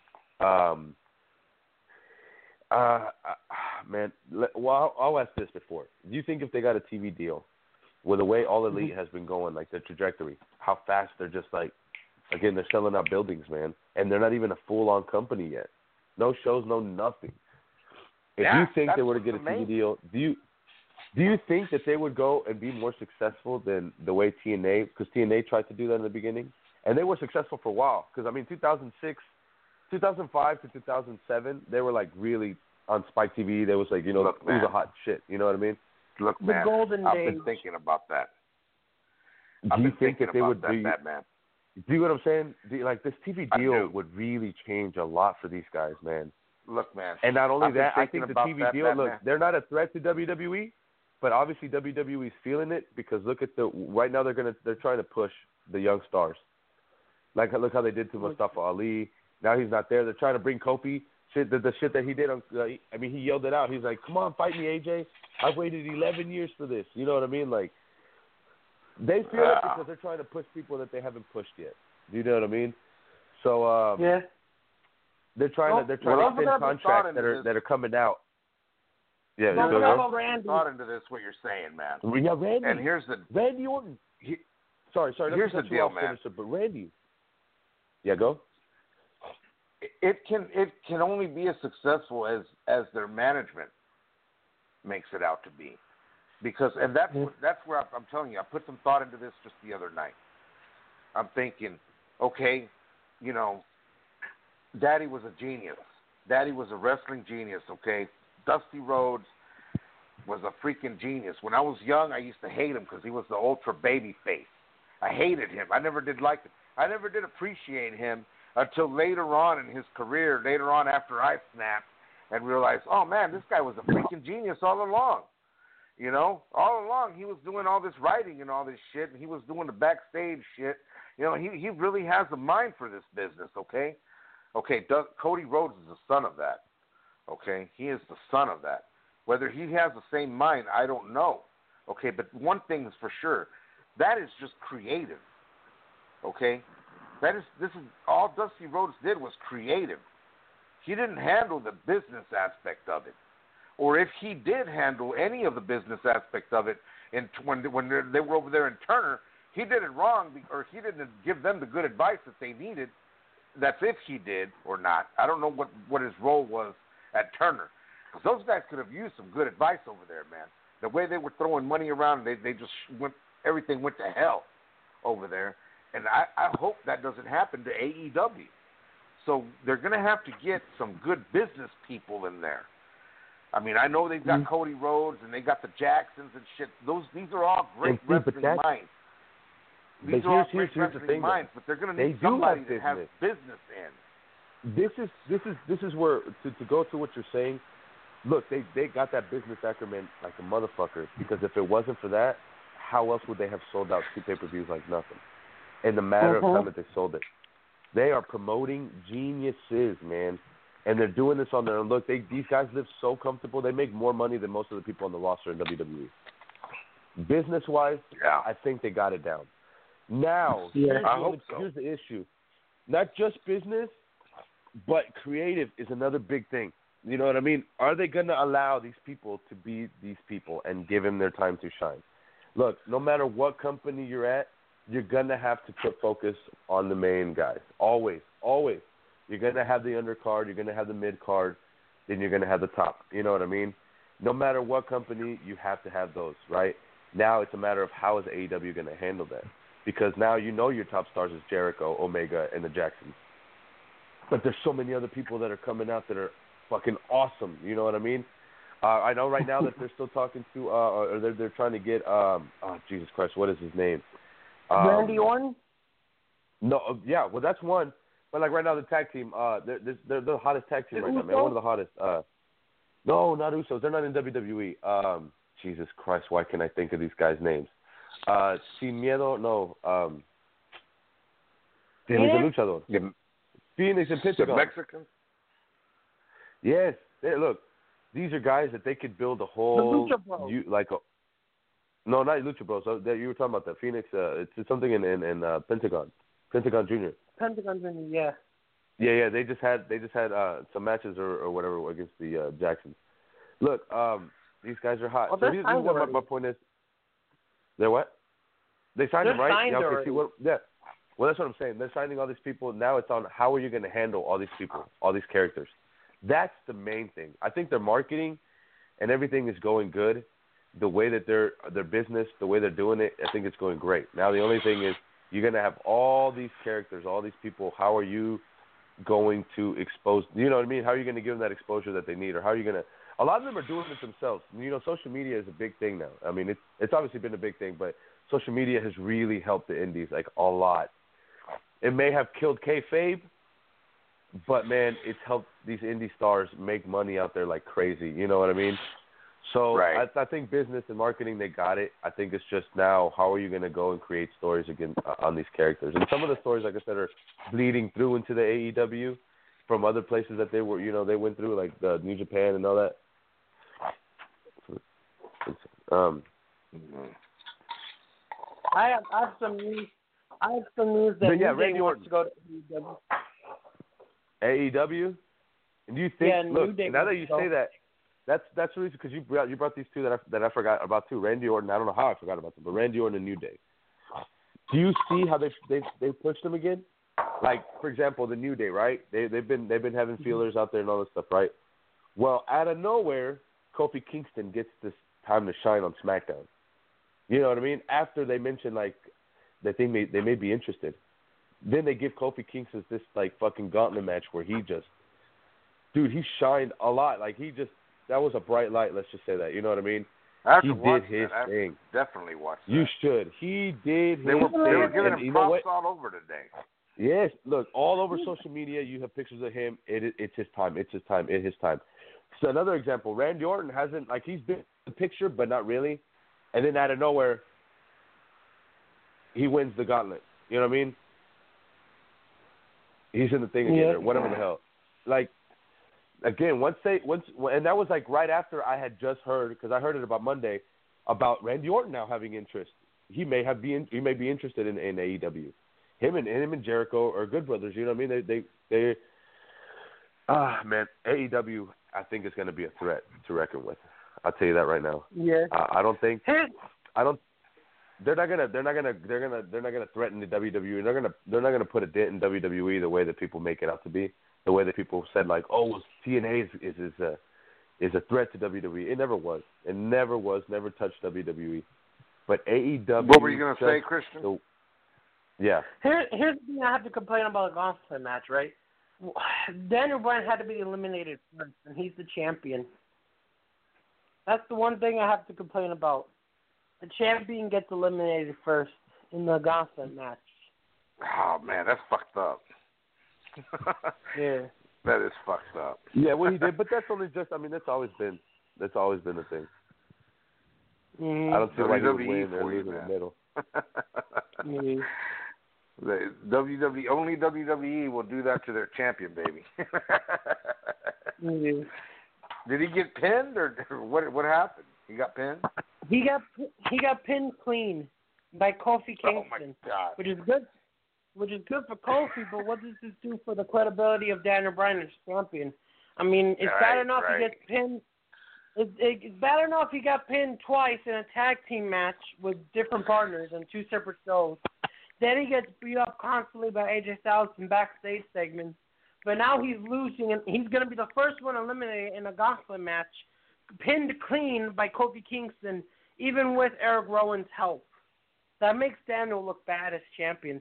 man. Well, I'll ask this before. Do you think if they got a TV deal, with the way All Elite has been going, like their trajectory, how fast they're just like, again, they're selling out buildings, man, and they're not even a full-on company yet. No shows, no nothing. If you think they were to get a TV deal, do you think that they would go and be more successful than the way TNA, because TNA tried to do that in the beginning, and they were successful for a while, because 2005 to 2007, they were like really on Spike TV. There was like, it was a hot shit. You know what I mean? Look, The man, golden I've days. been thinking about that. Do you think that they would be? Man. Do you know what I'm saying? This TV deal would really change a lot for these guys, man. Look, man. And not only that, I think the about TV that, deal, man. they're not a threat to WWE, but obviously WWE's feeling it because look at right now they're trying to push the young stars. Like look how they did to Mustafa Ali. Now he's not there. They're trying to bring Kofi. The shit that he did on, he yelled it out. He's like, "Come on, fight me, AJ. I've waited 11 years for this." You know what I mean? Like, they feel it because they're trying to push people that they haven't pushed yet. Do you know what I mean? So they're trying to spin contracts that are coming out. Yeah, thought into this what you're saying, man. Yeah, Randy. And here's the Randy Orton. Sorry. Here's the deal, man. But Randy. Yeah, go. It can only be as successful as their management makes it out to be, because that's where I'm telling you. I put some thought into this just the other night. I'm thinking, okay, Daddy was a genius. Daddy was a wrestling genius. Okay, Dusty Rhodes was a freaking genius. When I was young, I used to hate him because he was the ultra baby face. I hated him. I never did like him. I never did appreciate him until later on in his career, later on after I snapped and realized, oh, man, this guy was a freaking genius all along. All along he was doing all this writing and all this shit, and he was doing the backstage shit. He really has a mind for this business, okay? Okay, Cody Rhodes is the son of that, okay? He is the son of that. Whether he has the same mind, I don't know, okay? But one thing is for sure, that is just creative, okay? This is all Dusty Rhodes did was creative. He didn't handle the business aspect of it. Or if he did handle any of the business aspect of it when they were over there in Turner, he did it wrong, or he didn't give them the good advice that they needed. That's if he did or not. I don't know what his role was at Turner. Because those guys could have used some good advice over there, man. The way they were throwing money around, they just went everything went to hell over there. And I hope that doesn't happen to AEW. So they're going to have to get some good business people in there. I mean, I know they've got Cody Rhodes and they got the Jacksons and shit. These are all great wrestling minds. These are all great wrestling minds, but they're going to need somebody that has business in. This is where to go to what you're saying. Look, they got that business acumen like a motherfucker, because if it wasn't for that, how else would they have sold out 2 pay-per-views like nothing? In the matter of time that they sold it. They are promoting geniuses, man. And they're doing this on their own. Look, these guys live so comfortable. They make more money than most of the people on the roster in WWE. Business-wise, I think they got it down. Now, here's the issue. Not just business, but creative is another big thing. You know what I mean? Are they going to allow these people to be these people and give them their time to shine? Look, no matter what company you're at, you're going to have to put focus on the main guys. Always, always. You're going to have the undercard, you're going to have the mid-card, then you're going to have the top. You know what I mean? No matter what company, you have to have those, right? Now it's a matter of how is AEW going to handle that. Because now you know your top stars is Jericho, Omega, and the Jacksons. But there's so many other people that are coming out that are fucking awesome. You know what I mean? I know right now that they're still talking to, or they're trying to get, Jesus Christ, what is his name? Randy Orton? No, yeah, well, that's one. But, like, right now, the tag team, they're the hottest tag team right now, man. One of the hottest. No, not Usos. They're not in WWE. Jesus Christ, why can't I think of these guys' names? Sin Miedo, no. Phoenix? Luchador. Yeah. Phoenix and Pentagon. The Mexicans? Yes. Look, these are guys that they could build a whole... The Lucha Bros. No, not Lucha Bros. So you were talking about the Phoenix. It's something in Pentagon. Pentagon Jr. Pentagon Jr., yeah. Yeah. They just had some matches or whatever against the Jacksons. Look, these guys are hot. Well, so this is what my point is. They're what? They signed them, right? Signed yeah. Well, that's what I'm saying. They're signing all these people. Now it's on how are you going to handle all these people, all these characters. That's the main thing. I think their marketing and everything is going good. The way that their business, the way they're doing it, I think it's going great. Now the only thing is you're going to have all these characters, all these people. How are you going to expose, you know what I mean? How are you going to give them that exposure that they need? Or how are you going to, a lot of them are doing it themselves. You know, social media is a big thing now. I mean, it's obviously been a big thing, but social media has really helped the indies, like, a lot. It may have killed kayfabe, but, man, it's helped these indie stars make money out there like crazy. You know what I mean? So right. I think business and marketing, they got it. I think it's just now how are you going to go and create stories again on these characters? And some of the stories, like I said, are bleeding through into the AEW from other places that they were, you know, they went through, like the New Japan and all that. I have some news. That Randy wants Orton to go to AEW. AEW? And do you think? Yeah, look, now that you say that, that's the reason, because you brought these two that I forgot about too. Randy Orton. I don't know how I forgot about them, but Randy Orton and New Day. Do you see how they pushed them again? Like, for example, the New Day, right? They've been having feelers out there and all this stuff, right? Well, out of nowhere, Kofi Kingston gets this time to shine on SmackDown. You know what I mean? After they mentioned, like, that they may be interested, then they give Kofi Kingston this, like, fucking gauntlet match where he shined a lot. Like, that was a bright light, let's just say that. You know what I mean? He did his thing. Definitely watched that. You should. He did his thing. They were giving him props all over today. Yes. Look, all over social media, you have pictures of him. It's his time. It's his time. It's his time. So another example, Randy Orton hasn't, like, he's been in the picture, but not really. And then out of nowhere, he wins the gauntlet. You know what I mean? He's in the thing again, or whatever the hell. Like, again, and that was like right after I had just heard, because I heard it about Monday, about Randy Orton now having interest. He may be interested in AEW. Him and Jericho are good brothers. You know what I mean? They man, AEW I think is going to be a threat to reckon with. I'll tell you that right now. Yeah. I don't. They're not gonna threaten the WWE. They're not gonna put a dent in WWE the way that people make it out to be. The way that people said, like, oh, well, TNA is a threat to WWE. It never was. It never was. Never touched WWE. But AEW. What were you going to say, Christian? Yeah. Here's the thing I have to complain about the gauntlet match, right? Daniel Bryan had to be eliminated first, and he's the champion. That's the one thing I have to complain about. The champion gets eliminated first in the gauntlet match. Oh, man, that's fucked up. Yeah. That is fucked up. Yeah, well, he did, but that's only just, that's always been the thing. Mm-hmm. I don't see why he would WWE win or for you, lose in the man. middle. Mm-hmm. WWE, only WWE will do that to their champion, baby. Mm-hmm. Did he get pinned, or what happened? He got pinned? He got pinned clean by Kofi Kingston, Oh, my God. which is good for Kofi, but what does this do for the credibility of Daniel Bryan as champion? It's bad enough he gets pinned. It's bad enough he got pinned twice in a tag team match with different partners on 2 separate shows. Then he gets beat up constantly by AJ Styles in backstage segments. But now he's losing, and he's going to be the first one eliminated in a gauntlet match, pinned clean by Kofi Kingston, even with Eric Rowan's help. That makes Daniel look bad as champion.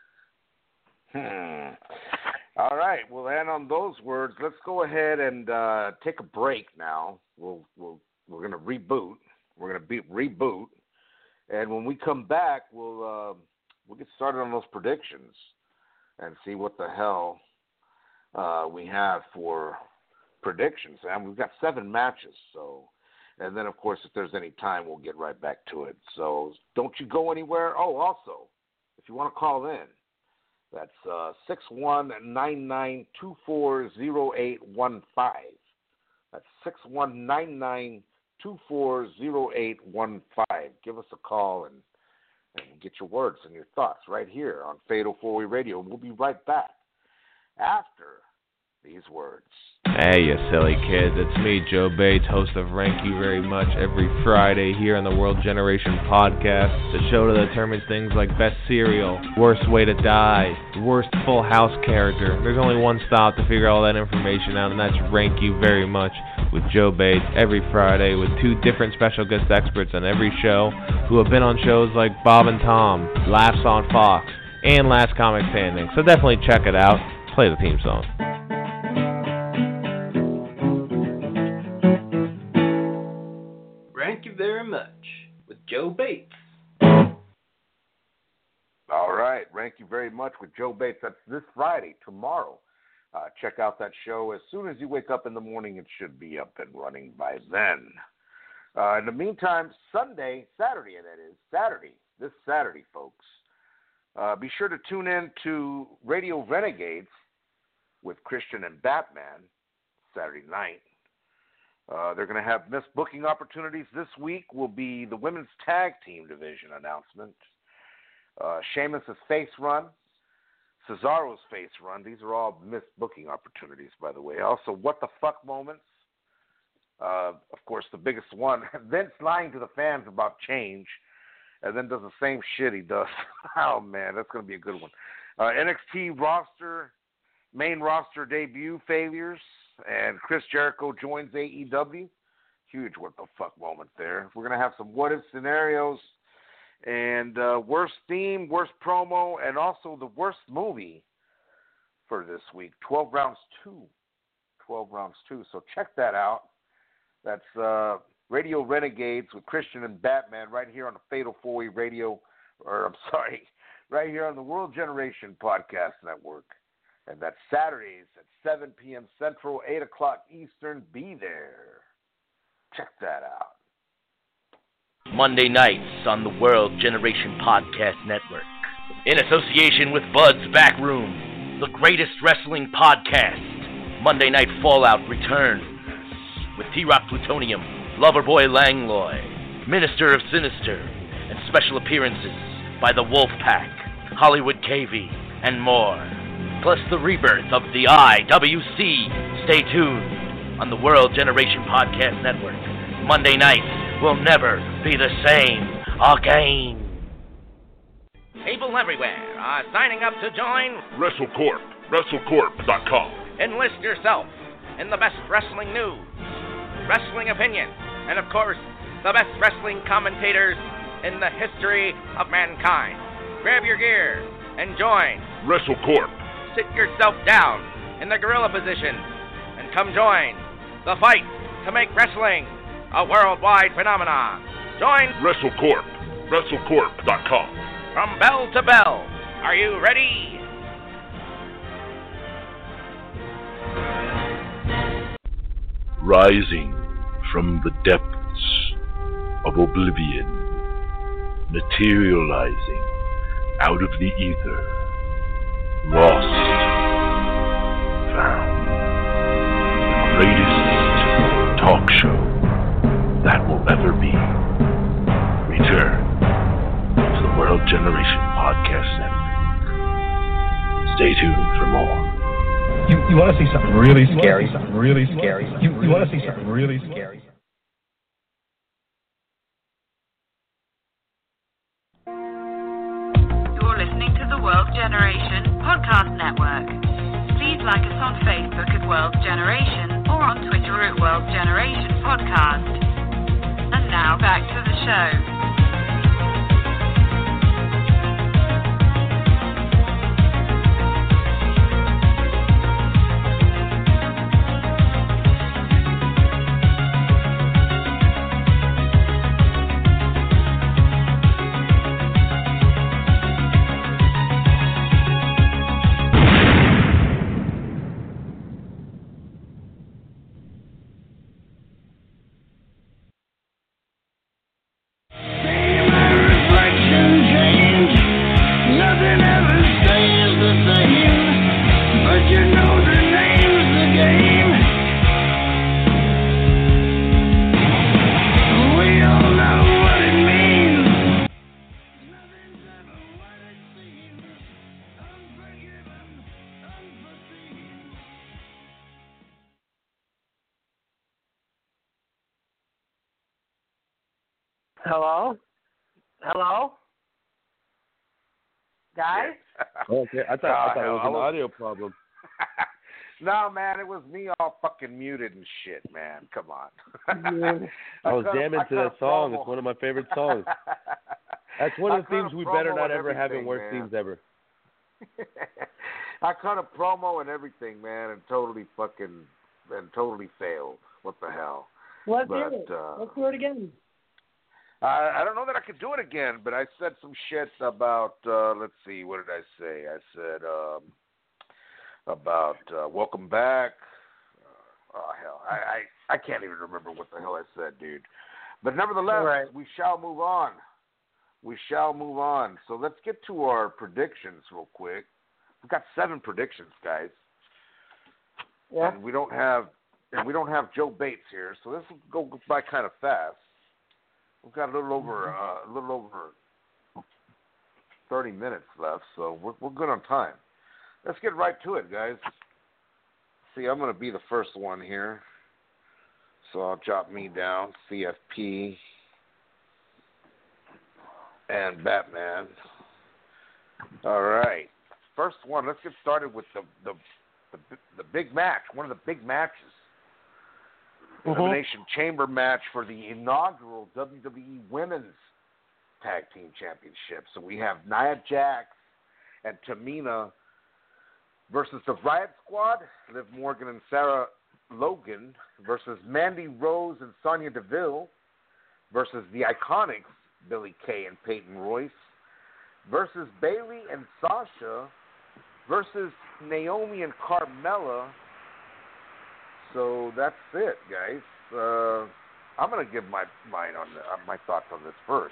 All right. Well, and on those words, let's go ahead and take a break now. We're going to reboot. We're going to reboot, and when we come back, we'll get started on those predictions and see what the hell we have for predictions. And we've got 7 matches, and then of course, if there's any time, we'll get right back to it. So don't you go anywhere. Oh, also, if you want to call in. That's 6199-240815. That's 6199-240815. Give us a call and get your words and your thoughts right here on Fatal 4-Way Radio. We'll be right back after these words. Hey, you silly kids. It's me, Joe Bates, host of Rank You Very Much, every Friday here on the World Generation Podcast, the show that determines things like best cereal, worst way to die, worst Full House character. There's only one stop to figure all that information out, and that's Rank You Very Much with Joe Bates every Friday with 2 different special guest experts on every show who have been on shows like Bob and Tom, Laughs on Fox, and Last Comic Standing. So definitely check it out. Play the theme song. Thank you very much with Joe Bates. All right. Thank you very much with Joe Bates. That's this Friday, tomorrow. Check out that show. As soon as you wake up in the morning, it should be up and running by then. In the meantime, Saturday, this Saturday, folks, be sure to tune in to Radio Renegades with Christian and Batman Saturday night. They're going to have missed booking opportunities. This week will be the women's tag team division announcement. Sheamus' face run, Cesaro's face run. These are all missed booking opportunities, by the way. Also, what the fuck moments. Of course, the biggest one, Vince lying to the fans about change, and then does the same shit he does. Oh, man, that's going to be a good one. NXT main roster debut failures. And Chris Jericho joins AEW. Huge what the fuck moment there. We're going to have some what if scenarios and worst theme, worst promo, and also the worst movie for this week. 12 Rounds 2. So check that out. That's Radio Renegades with Christian and Batman right here on the Fatal 4-Way Radio, right here on the World Generation Podcast Network. And that's Saturdays at 7 p.m. Central, 8 o'clock Eastern. Be there. Check that out. Monday nights on the World Generation Podcast Network. In association with Bud's Backroom, the greatest wrestling podcast. Monday Night Fallout returns with T-Rock Plutonium, Loverboy Langloy, Minister of Sinister, and special appearances by the Wolfpack, Hollywood KV, and more. Plus the rebirth of the IWC. Stay tuned on the World Generation Podcast Network. Monday nights will never be the same again. People everywhere are signing up to join WrestleCorp, WrestleCorp.com. Enlist yourself in the best wrestling news, wrestling opinion, and of course, the best wrestling commentators in the history of mankind. Grab your gear and join WrestleCorp. Sit yourself down in the gorilla position and come join the fight to make wrestling a worldwide phenomenon. Join WrestleCorp. WrestleCorp.com. from bell to bell. Are you ready? Rising from the depths of oblivion, materializing out of the ether, lost, found, the greatest talk show that will ever be. Return to the World Generation Podcast Network. Stay tuned for more. You want to see something really scary? You want to see something really scary? You're listening to the World Generation Podcast Network. Please like us on Facebook at World Generation or on Twitter at World Generation Podcast. And now back to the show. Hello? Guys? Okay, I thought it was an audio problem. No, man, it was me all fucking muted and shit, man. Come on. I was jamming to that song. It's one of my favorite songs. That's one of the themes we better not ever have in worst themes ever. I cut a promo and everything, man, and totally failed. What the hell? Let's do it. Let's do it again. I don't know that I could do it again, but I said some shit about, let's see, what did I say? I said about welcome back. Oh, hell. I can't even remember what the hell I said, dude. But nevertheless, we shall move on. So let's get to our predictions real quick. We've got 7 predictions, guys. Yeah. And we don't have Joe Bates here, so this will go by kind of fast. We've got a little over 30 minutes left, so we're good on time. Let's get right to it, guys. See, I'm going to be the first one here, so I'll jot me down. CFP and Batman. All right, first one. Let's get started with the big match. One of the big matches. Elimination Chamber match for the inaugural WWE Women's Tag Team Championship. So we have Nia Jax and Tamina versus the Riot Squad, Liv Morgan and Sarah Logan, versus Mandy Rose and Sonya Deville, versus the Iconics, Billie Kay and Peyton Royce, versus Bayley and Sasha, versus Naomi and Carmella. So that's it, guys. I'm going to give my thoughts on this first.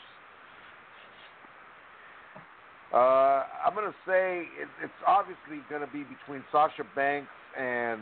I'm going to say it's obviously going to be between Sasha Banks and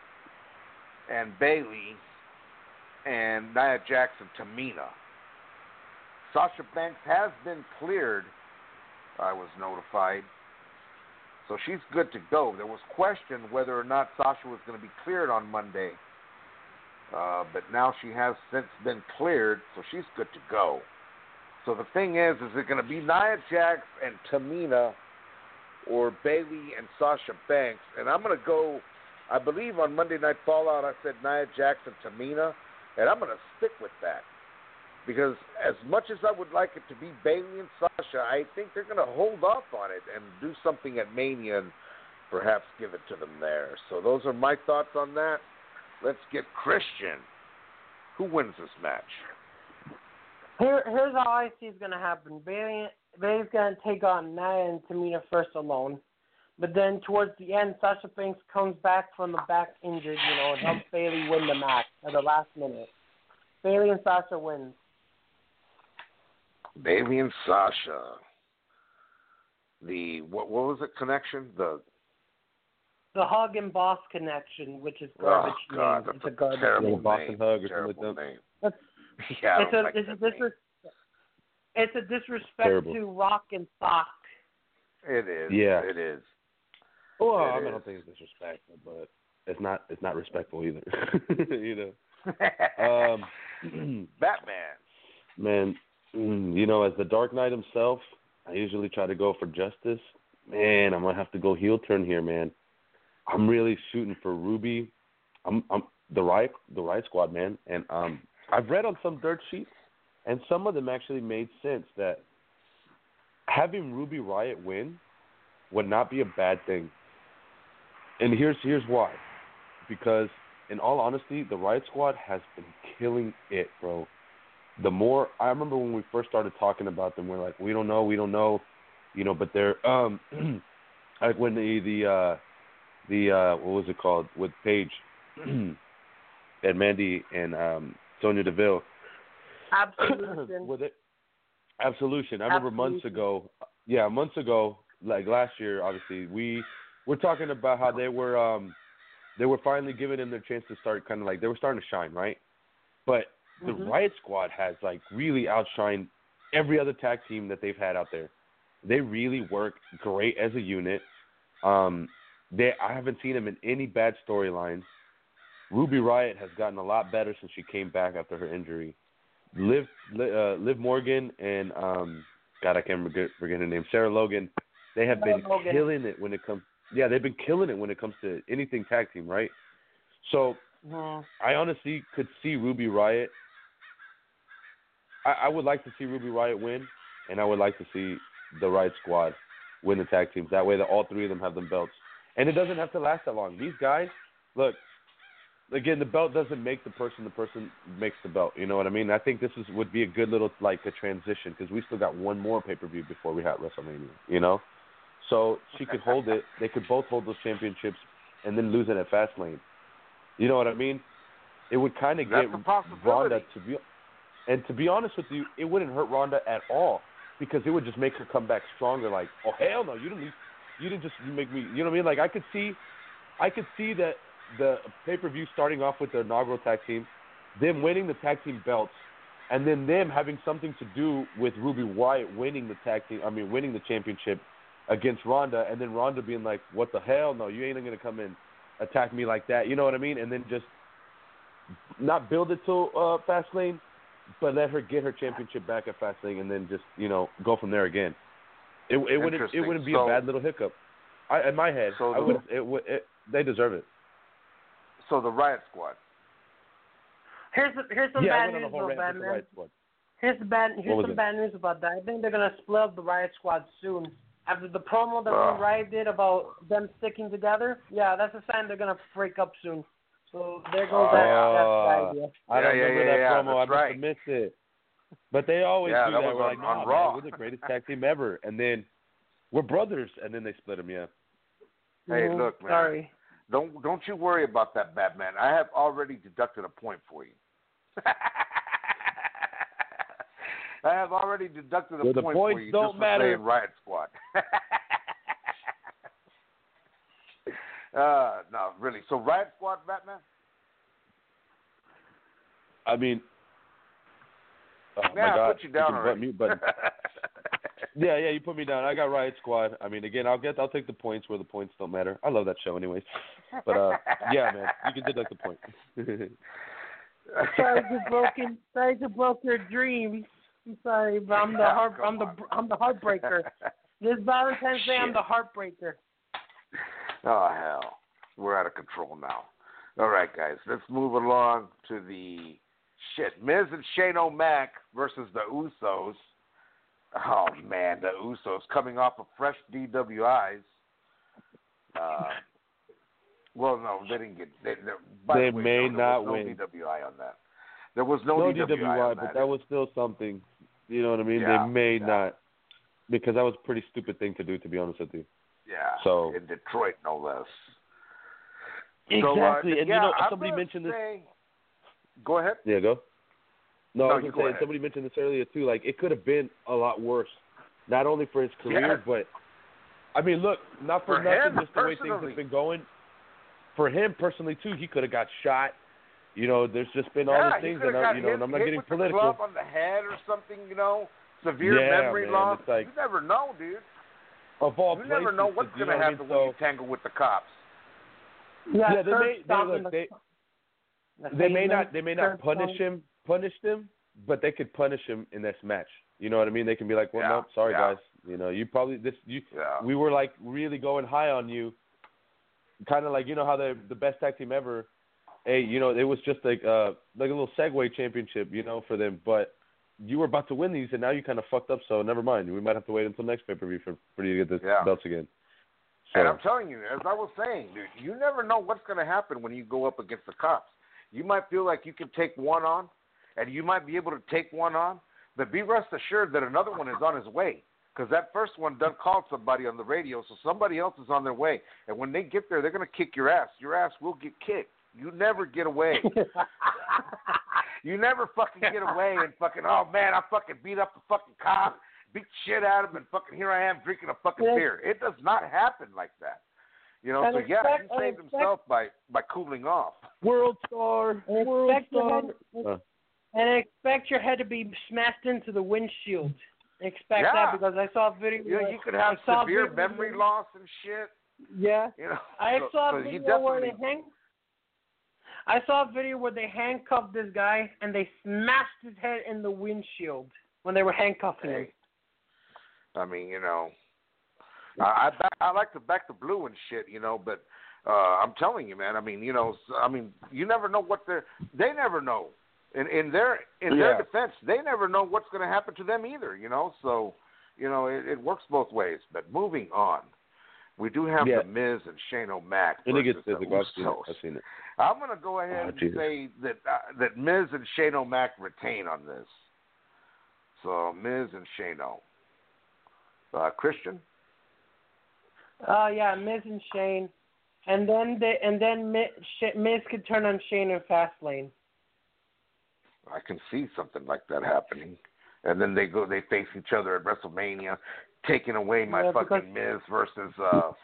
Bayley and Nia Jax and Tamina. Sasha Banks has been cleared, I was notified. So she's good to go. There was question whether or not Sasha was going to be cleared on Monday. But now she has since been cleared, so she's good to go. So the thing is it going to be Nia Jax and Tamina or Bayley and Sasha Banks? And I'm going to go, I believe on Monday Night Fallout I said Nia Jax and Tamina, and I'm going to stick with that. Because as much as I would like it to be Bayley and Sasha, I think they're going to hold off on it and do something at Mania and perhaps give it to them there. So those are my thoughts on that. Let's get Christian. Who wins this match? Here's how I see it's going to happen. Bayley's going to take on Nia and Tamina first alone. But then towards the end, Sasha Banks comes back from the back injured, and helps Bayley win the match at the last minute. Bayley and Sasha wins. Bayley and Sasha. The what was it connection? The Hug and Boss connection, which is garbage name. God, it's a garbage terrible name. Boss and Hug or terrible something like that. Yeah, it's a disrespect Terrible. to Rock and Sock. It is. Yeah. It is. Well, I don't think it's disrespectful, but it's not respectful either. Batman. Man, as the Dark Knight himself, I usually try to go for justice. Man, I'm gonna have to go heel turn here, man. I'm really shooting for Ruby. I'm the Riot Squad, man, and I've read on some dirt sheets, and some of them actually made sense that having Ruby Riott win would not be a bad thing. And here's why. Because, in all honesty, the Riot Squad has been killing it, bro. I remember when we first started talking about them, we're like, we don't know, but they're, like when the what was it called, with Paige and Mandy and Sonya Deville. Absolution. With it. Absolution. I remember months ago, like last year, obviously, we were talking about how they were finally giving them their chance to start kind of like, they were starting to shine, right? But the Riot Squad has like really outshined every other tag team that they've had out there. They really work great as a unit. I haven't seen them in any bad storylines. Ruby Riott has gotten a lot better since she came back after her injury. Liv Morgan and I can't forget her name, Sarah Logan. They have been killing it when it comes. Yeah, they've been killing it when it comes to anything tag team, right? So I honestly could see Ruby Riott. I would like to see Ruby Riott win, and I would like to see the Riot Squad win the tag teams. That way, all three of them have them belts, and it doesn't have to last that long. These guys, look. Again, the belt doesn't make the person makes the belt. You know what I mean? I think this would be a good little, like, a transition because we still got one more pay-per-view before we have WrestleMania, So she could hold it. They could both hold those championships and then lose it at Fastlane. You know what I mean? It would kind of get Ronda to be honest with you, it wouldn't hurt Ronda at all because it would just make her come back stronger. Like, oh, hell no, you didn't just make me, you know what I mean? Like, I could see that the pay-per-view starting off with the inaugural tag team, them winning the tag team belts, and then them having something to do with Ruby Riott winning the championship against Ronda, and then Ronda being like, what the hell? No, you ain't going to come and attack me like that. You know what I mean? And then just not build it till Fastlane, but let her get her championship back at Fastlane and then just, go from there again. It wouldn't be a bad little hiccup. In my head, they deserve it. So the Riot Squad. Here's some bad news about that, man. Here's some bad news about that. I think they're gonna split up the Riot Squad soon. After the promo that Riot did about them sticking together, that's a sign they're gonna break up soon. So there goes that idea. I don't remember that promo. I must right. have missed it. But they always do that. Was we're on, like, on Raw. Man, we're the greatest tag team ever, and then we're brothers, and then they split them. Yeah. Hey, look, man. Sorry. Don't you worry about that, Batman. I have already deducted a point for you. I have already deducted a point for you don't just matter. for saying Riot Squad. No, really. So Riot Squad, Batman? I mean, my God. Put you down already. Mute button. Yeah, you put me down. I got Riot Squad. I mean, again, I'll take the points where the points don't matter. I love that show, anyways. But yeah, man, you can deduct the point. Sorry to broke your dreams. I'm sorry, but I'm the heartbreaker. This Valentine's Day, I'm the heartbreaker. Oh hell, we're out of control now. All right, guys, let's move along to the Shit, Miz and Shane O'Mac versus the Usos. Oh, man, the Usos coming off of fresh DWIs. Well, no, they didn't get. They may not win. No DWI on that. There was no DWI on that. But that was still something. You know what I mean? Yeah, they may not, because that was a pretty stupid thing to do, to be honest with you. Yeah. So in Detroit, no less. Exactly, so, and somebody mentioned this. Go ahead. Yeah, go. No, I was going to say, somebody mentioned this earlier too. Like, it could have been a lot worse, not only for his career, but I mean, look, not for nothing, just the way things have been going. For him personally too, he could have got shot. You know, there's just been all these things, and and I'm not getting political. Club on the head or something, severe memory loss. Like, you never know, dude. Of all you places, never know what's going to happen when you tangle with the cops. Yeah, they may not punish him, but they could punish him in this match. You know what I mean? They can be like, well, no, sorry guys. You know, you probably we were like really going high on you. Kind of like, you know how the best tag team ever. Hey, you know, it was just like a little Segway championship, you know, for them. But you were about to win these, and now you kind of fucked up. So never mind. We might have to wait until next pay-per-view for you to get the belts again. So. And I'm telling you, as I was saying, dude, you never know what's going to happen when you go up against the cops. You might feel like you can take one on, and you might be able to take one on, but be rest assured that another one is on his way. Because that first one done called somebody on the radio, so somebody else is on their way. And when they get there, they're going to kick your ass. Your ass will get kicked. You never get away. You never fucking get away and fucking, oh, man, I fucking beat up the fucking cop, beat shit out of him, and fucking here I am drinking a fucking beer. It does not happen like that. You know, and so he saved himself by cooling off. World star. And expect your head to be smashed into the windshield. Expect that, because I saw a video. Yeah, you could have severe memory loss and shit. Yeah. You know, I saw a video where they handcuffed this guy and they smashed his head in the windshield when they were handcuffing him. I mean, you know, I like to back the blue and shit, you know, but I'm telling you, man. I mean, you know, you never know what they never know. In their defense, they never know what's going to happen to them either, you know. So, you know, it works both ways. But moving on, we do have the Miz and Shane O'Mac versus the Usos. I've seen it. I'm going to go ahead and say that Miz and Shane O'Mac retain on this. So Miz and Shane O. Christian. Yeah, Miz and Shane, and then Miz could turn on Shane in Fastlane. I can see something like that happening, and then they face each other at WrestleMania, taking away my fucking Miz versus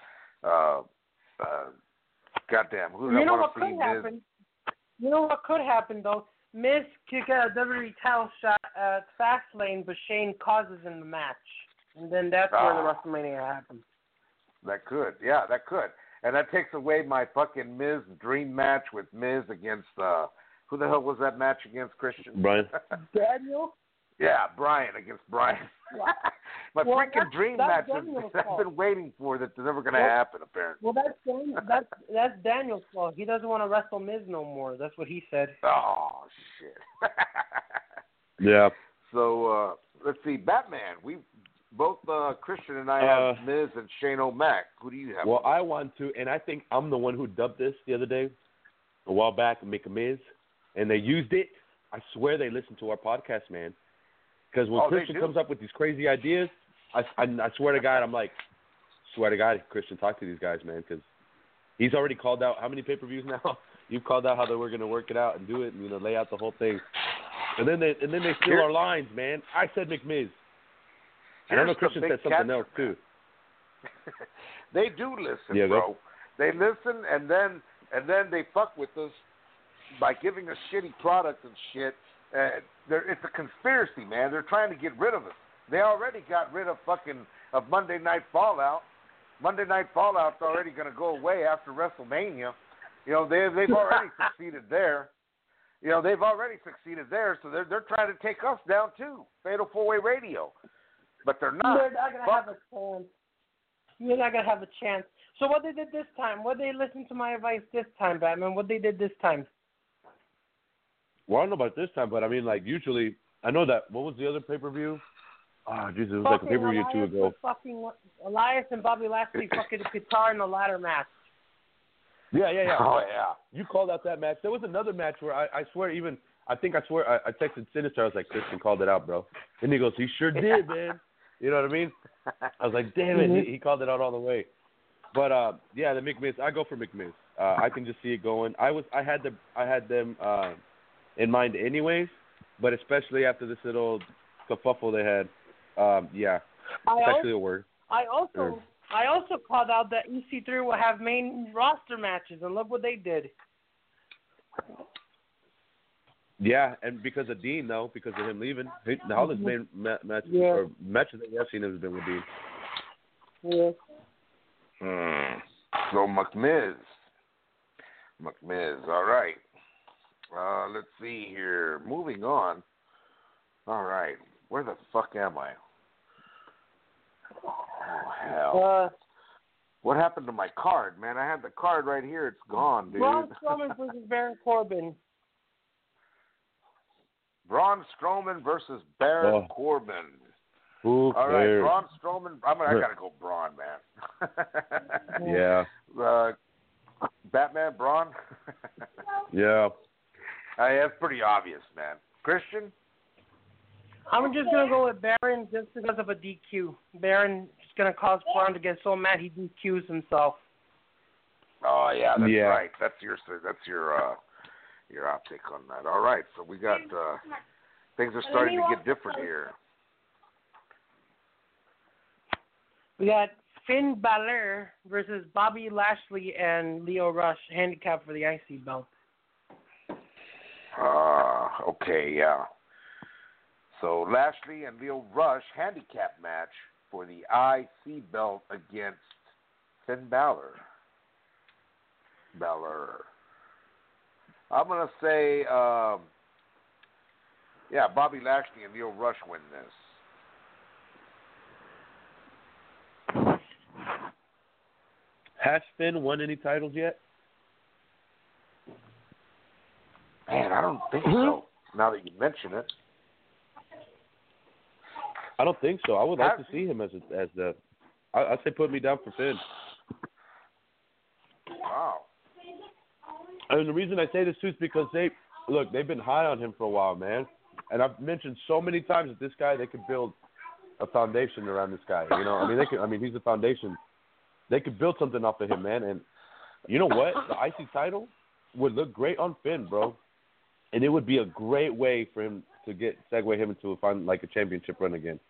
goddamn who I want to see Miz. You know what could happen though? Miz could get a WWE title shot at Fastlane, but Shane causes him the match, and then that's where the WrestleMania happens. That could, that could, and that takes away my fucking Miz dream match with Miz against. Who the hell was that match against, Christian? Brian. Daniel? Yeah, Brian against Brian. My freaking dream match that I've been waiting for that's never going to happen, apparently. Well, that's Daniel's fault. He doesn't want to wrestle Miz no more. That's what he said. Oh, shit. Yeah. So, let's see. Batman. We both, Christian and I have Miz and Shane O'Mac. Who do you have? Well, I want to, and I think I'm the one who dubbed this the other day, a while back, make a Miz. And they used it. I swear they listen to our podcast, man. Because when Christian comes up with these crazy ideas, I swear to God, I'm like, Christian, talk to these guys, man. Because he's already called out how many pay-per-views now? You've called out how they were going to work it out and do it and, you know, lay out the whole thing. And then they steal our lines, man. I said McMiz. And I know Christian said something else, too. They do listen, bro. They listen, and then they fuck with us by giving us shitty products and shit. It's a conspiracy, man. They're trying to get rid of us. They already got rid of Monday Night Fallout. Monday Night Fallout's already going to go away after WrestleMania. You know, they've already succeeded there. So they're trying to take us down too. Fatal 4-Way Radio. But they're not. They're not going to have a chance. You're not going to have a chance. So what they did this time, what they listened to my advice this time, Batman, what they did this time. Well, I don't know about this time, but I mean, like, usually, I know that, what was the other pay-per-view? Oh, Jesus, it was like a pay-per-view 2 ago. Elias and Bobby Lashley fucking guitar in the ladder match. Yeah. Oh, yeah. You called out that match. There was another match where I swear I texted Sinister. I was like, Christian called it out, bro. And he goes, he sure did, man. You know what I mean? I was like, damn it. He called it out all the way. But, yeah, the McMiz, I go for McMiz. I can just see it going. I had them in mind anyways, but especially after this little kerfuffle they had, yeah, especially a word. I also called out that EC3 will have main roster matches, and look what they did. Yeah, and because of Dean, though, because of him leaving, all his main matches or matches that we have seen has been with Dean. Yeah. So McMiz, all right. Let's see here. Moving on. All right. Where the fuck am I? Oh, hell. What happened to my card, man? I had the card right here. It's gone, dude. Braun Strowman versus Baron Corbin. Braun Strowman versus Baron Corbin. Who All cares? right, Braun Strowman. I gotta go Braun, man. Yeah. Batman, Braun. Yeah. That's pretty obvious, man. Christian? I'm just gonna go with Baron just because of a DQ. Baron is gonna cause Braun to get so mad he DQs himself. Oh yeah, that's right. That's your outtake on that. All right, so we got things are starting to get different here. We got Finn Balor versus Bobby Lashley and Lio Rush, handicap for the IC belt. Okay, yeah. So Lashley and Lio Rush handicap match for the IC belt against Finn Balor. I'm gonna say, Bobby Lashley and Lio Rush win this. Has Finn won any titles yet? Man, I don't think so. Now that you mention it, I don't think so. I would like to see him as the. I'd say put me down for Finn. Wow. And the reason I say this too is because they've been high on him for a while, man. And I've mentioned so many times that this guy, they could build a foundation around this guy. You know, he's the foundation. They could build something off of him, man. And you know what? The IC title would look great on Finn, bro. And it would be a great way for him to segue him into a championship run again.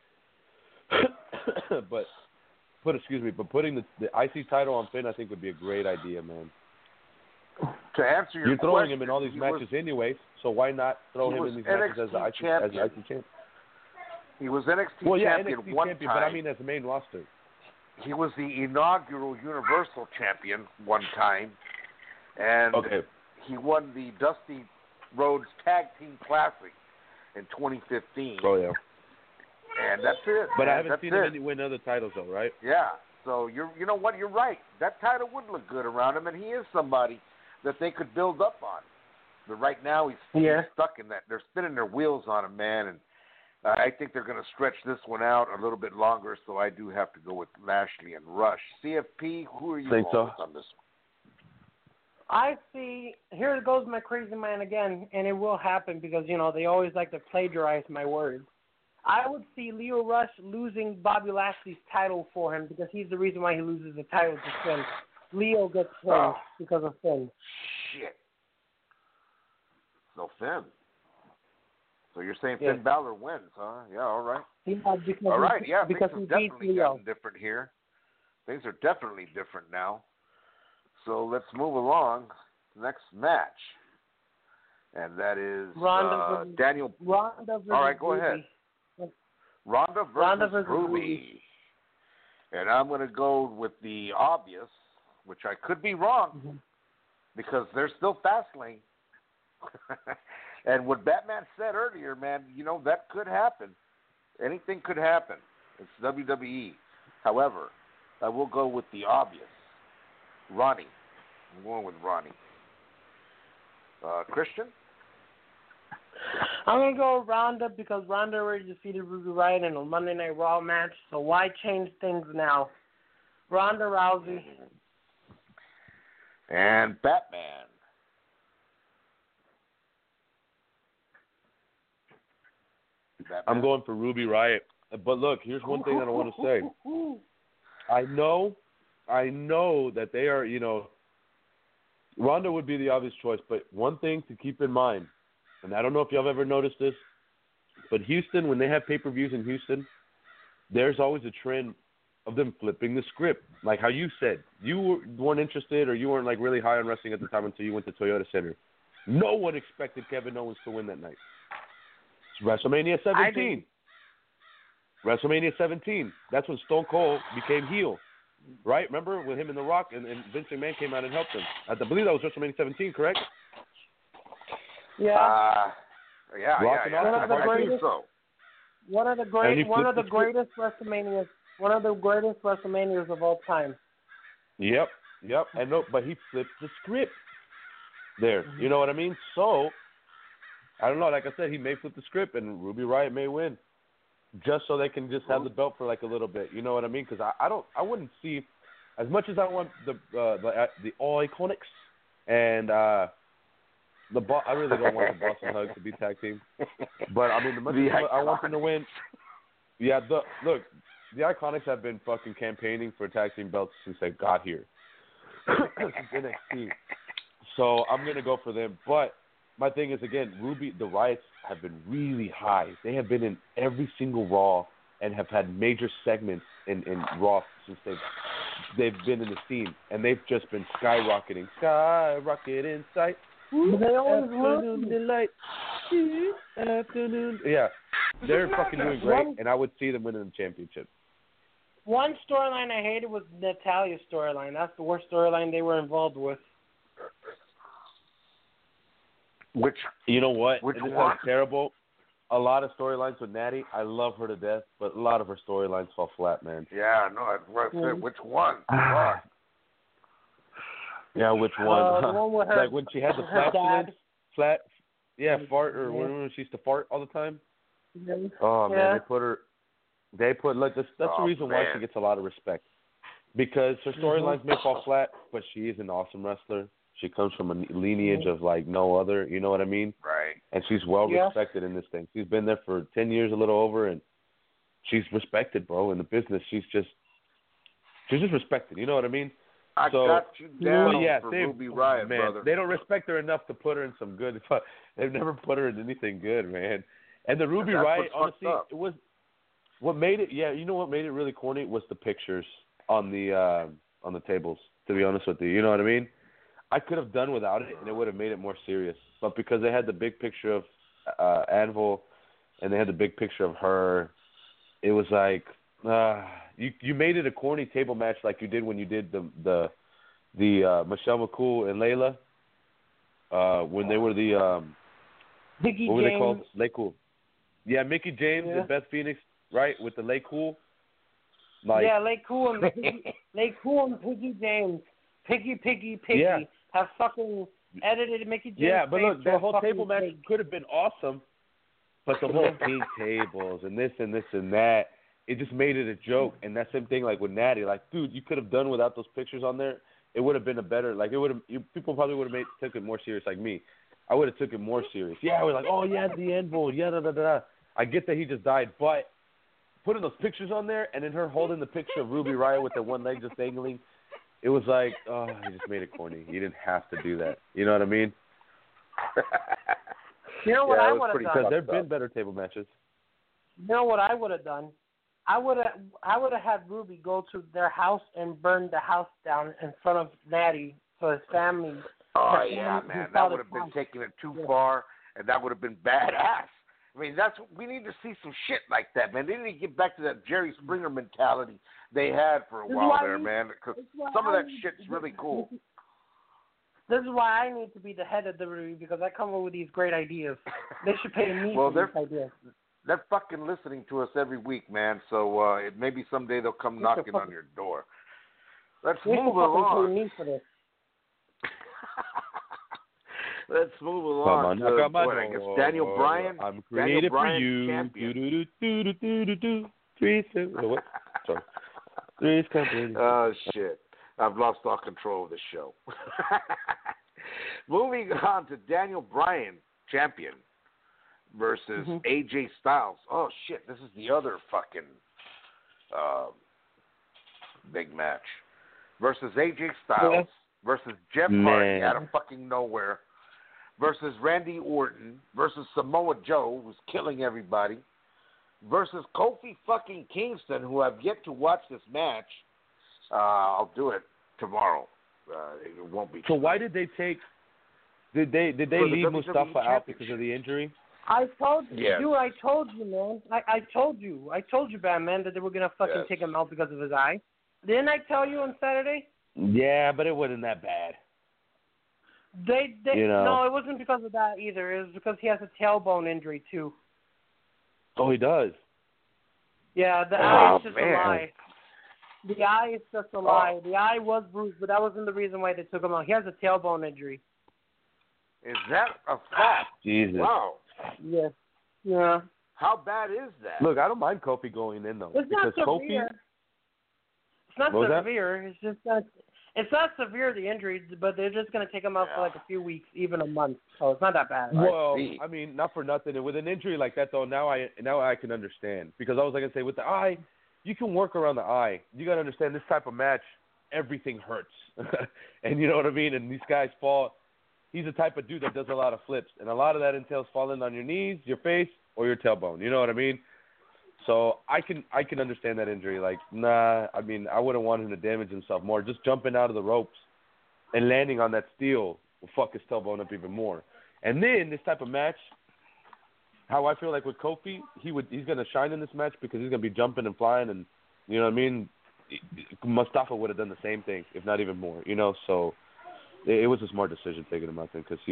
but putting the IC title on Finn, I think would be a great idea, man. To answer your You're throwing question, him in all these matches anyways, so why not throw him in these matches as the IC champion? He was NXT champion NXT one champion, time. But I mean as the main roster. He was the inaugural Universal champion one time, and he won the Dusty Rhodes Tag Team Classic in 2015. Oh yeah. And that's it. But I haven't seen him win other titles though, right? Yeah. So you know what? You're right. That title would look good around him, and he is somebody that they could build up on. But right now he's stuck in that. They're spinning their wheels on him, man, and I think they're going to stretch this one out a little bit longer. So I do have to go with Lashley and Rush. CFP, who are you going with on this one? I see. Here goes my crazy man again, and it will happen because they always like to plagiarize my words. I would see Lio Rush losing Bobby Lashley's title for him because he's the reason why he loses the title to Finn. Lio gets pinned because of Finn. Shit. So Finn. So you're saying Finn Balor wins, huh? Yeah, all right. All right, yeah, things have definitely gotten different here. Things are definitely different now. So let's move along. Next match. And that is Daniel. Ronda versus all right, go ahead. Ronda versus Ruby. Ruby. And I'm going to go with the obvious, which I could be wrong, because they're still Fastlane. And what Batman said earlier, man, that could happen. Anything could happen. It's WWE. However, I will go with the obvious. Ronnie. I'm going with Ronnie. Christian? I'm going to go Ronda because Ronda already defeated Ruby Riott in a Monday Night Raw match, so why change things now? Ronda Rousey. And Batman. I'm going for Ruby Riott. But look, here's one thing that I want to say. I know that they are, Ronda would be the obvious choice, but one thing to keep in mind, and I don't know if y'all have ever noticed this, but Houston, when they have pay-per-views in Houston, there's always a trend of them flipping the script. Like how you said, you weren't interested or you weren't like really high on wrestling at the time until you went to Toyota Center. No one expected Kevin Owens to win that night. It's WrestleMania 17. WrestleMania 17. That's when Stone Cold became heel. Right? Remember with him and The Rock and Vince McMahon came out and helped him. I believe that was WrestleMania 17, correct? Yeah. One of the greatest WrestleManias of all time. Yep. And but he flipped the script there. You know what I mean? So I don't know. Like I said, he may flip the script, and Ruby Riott may win, just so they can just have the belt for like a little bit. You know what I mean? Because I wouldn't see, as much as I want the All Iconics and I really don't want the Boston Hug to be tag team. But I mean, the much I want them to win. Yeah, look, the Iconics have been fucking campaigning for tag team belts since they got here. Since NXT. So I'm gonna go for them. But my thing is, again, the Riotts have been really high. They have been in every single Raw and have had major segments in Raw since they've been in the scene, and they've just been skyrocketing in sight. They always afternoon delight. Afternoon. Yeah, they're fucking doing great, and I would see them winning the championship. One storyline I hated was Natalia's storyline. That's the worst storyline they were involved with. You know what? Which this one? Is terrible. A lot of storylines with Natty. I love her to death, but a lot of her storylines fall flat, man. Yeah, no, that's what I said. Which one? Yeah, which one? The one with her, like when she had the fart, or when she used to fart all the time. Yeah. Oh man, they put look. That's the reason why she gets a lot of respect, because her storylines may fall flat, but she is an awesome wrestler. She comes from a lineage of like no other. You know what I mean? Right. And she's well respected in this thing. She's been there for 10 years, a little over, and she's respected, bro. In the business, she's just respected. You know what I mean? I got you down for Ruby Riott, man, brother. They don't respect her enough to put her in some good. They've never put her in anything good, man. And the Ruby Riott, honestly, it was what made it. Yeah, you know what made it really corny was the pictures on the tables. To be honest with you, you know what I mean. I could have done without it, and it would have made it more serious. But because they had the big picture of Anvil, and they had the big picture of her, it was like you made it a corny table match like you did when you did the Michelle McCool and Layla when they were the Mickey what were James. they called? Lay Cool. Yeah, Mickey James and Beth Phoenix, right? With the Lay Cool. Like, Lay Cool and Piggy James. Piggy. Yeah. Have fucking edited Mickey James. Yeah, but look, the whole fucking table match could have been awesome, but the whole pink tables and this and that, it just made it a joke. And that same thing like with Natty, like, dude, you could have done without those pictures on there. It would have been a better, like, it would have. People probably would have took it more serious, like me. I would have took it more serious. Yeah, we're like, oh yeah, the Anvil, yeah, da. I get that he just died, but putting those pictures on there and then her holding the picture of Ruby Riott with the one leg just dangling. It was like, oh, he just made it corny. You didn't have to do that. You know what I mean? You know what I would have done? Because there have been better table matches. You know what I would have done? I would have had Ruby go to their house and burn the house down in front of Natty so his family. Oh yeah, man, that would have been taking it too far, and that would have been badass. I mean, we need to see some shit like that, man. They need to get back to that Jerry Springer mentality they had for a while there, man. Because some of that shit's really cool. This is why I need to be the head of the review, because I come up with these great ideas. They should pay me for these ideas. They're fucking listening to us every week, man. So maybe someday they'll come knocking on your door. Let's move along. Pay me for this. Let's move Come along on, to knock on my what, I guess door. Daniel Bryan. I'm Daniel created for Bryan, you. champion. Do. Three's what? Sorry. Three's company. Oh shit! I've lost all control of the show. Moving on to Daniel Bryan, champion, versus AJ Styles. Oh shit! This is the other fucking big match. Versus AJ Styles versus Jeff Hardy out of fucking nowhere. Versus Randy Orton versus Samoa Joe, who's killing everybody. Versus Kofi fucking Kingston, who I've yet to watch this match. I'll do it tomorrow. It won't be. So why did they take? Did they leave Mustafa out because of the injury? I told you, Yes. dude. I told you, man. I told you, Batman, that they were gonna fucking take him out because of his eye. Didn't I tell you on Saturday? Yeah, but it wasn't that bad. They You know. No, it wasn't because of that either. It was because he has a tailbone injury too. Oh, he does. Yeah, the eye is just man. a lie. The eye is just a lie. The eye was bruised, but that wasn't the reason why they took him out. He has a tailbone injury. Is that a fact? Jesus. Wow. Yeah. Yeah. How bad is that? Look, I don't mind Kofi going in though, It's because not Kofi. severe. It's not What was that? severe. It's just that it's not severe, the injury, but they're just going to take him out for like a few weeks, even a month. So it's not that bad. Well, I mean, not for nothing. And with an injury like that, though, now I can understand. Because I was like I say, with the eye, you can work around the eye. You got to understand this type of match, everything hurts. And you know what I mean? And these guys fall. He's the type of dude that does a lot of flips. And a lot of that entails falling on your knees, your face, or your tailbone. You know what I mean? So I can understand that injury. Like, nah, I mean, I wouldn't want him to damage himself more. Just jumping out of the ropes and landing on that steel will fuck his tailbone up even more. And then this type of match, how I feel like with Kofi, he's going to shine in this match because he's going to be jumping and flying, and you know what I mean? Mustafa would have done the same thing, if not even more, you know? So it was a smart decision taking him out there because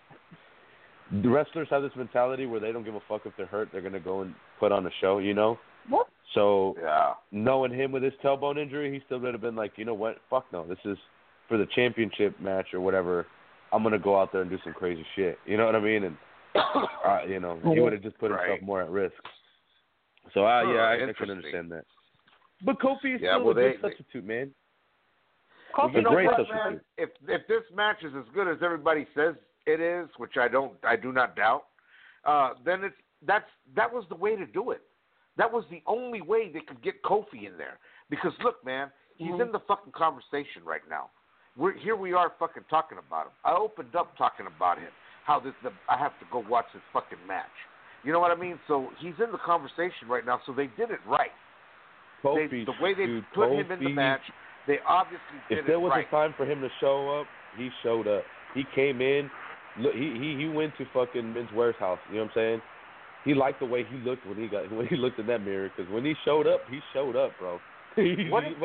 the wrestlers have this mentality where they don't give a fuck if they're hurt. They're going to go and put on a show, you know? What? So knowing him with his tailbone injury, he still would have been like, you know what? Fuck no. This is for the championship match or whatever. I'm going to go out there and do some crazy shit. You know what I mean? And, you know, he would have just put himself more at risk. So, I can understand that. But Kofi is still a good substitute, man. Kofi's a great what, substitute. man? If this match is as good as everybody says it is, which I do not doubt, then that was the way to do it. That was the only way they could get Kofi in there. Because look, man, he's in the fucking conversation right now. Here we are fucking talking about him. I opened up talking about him. How I have to go watch this fucking match. You know what I mean? So he's in the conversation right now. So they did it right. Kofi, the way they put him in the match, they obviously did it right. If there was a time for him to show up, he showed up. He came in. Look, he went to fucking Vince warehouse. You know what I'm saying? He liked the way he looked when he looked in that mirror. Because when he showed up, bro. What if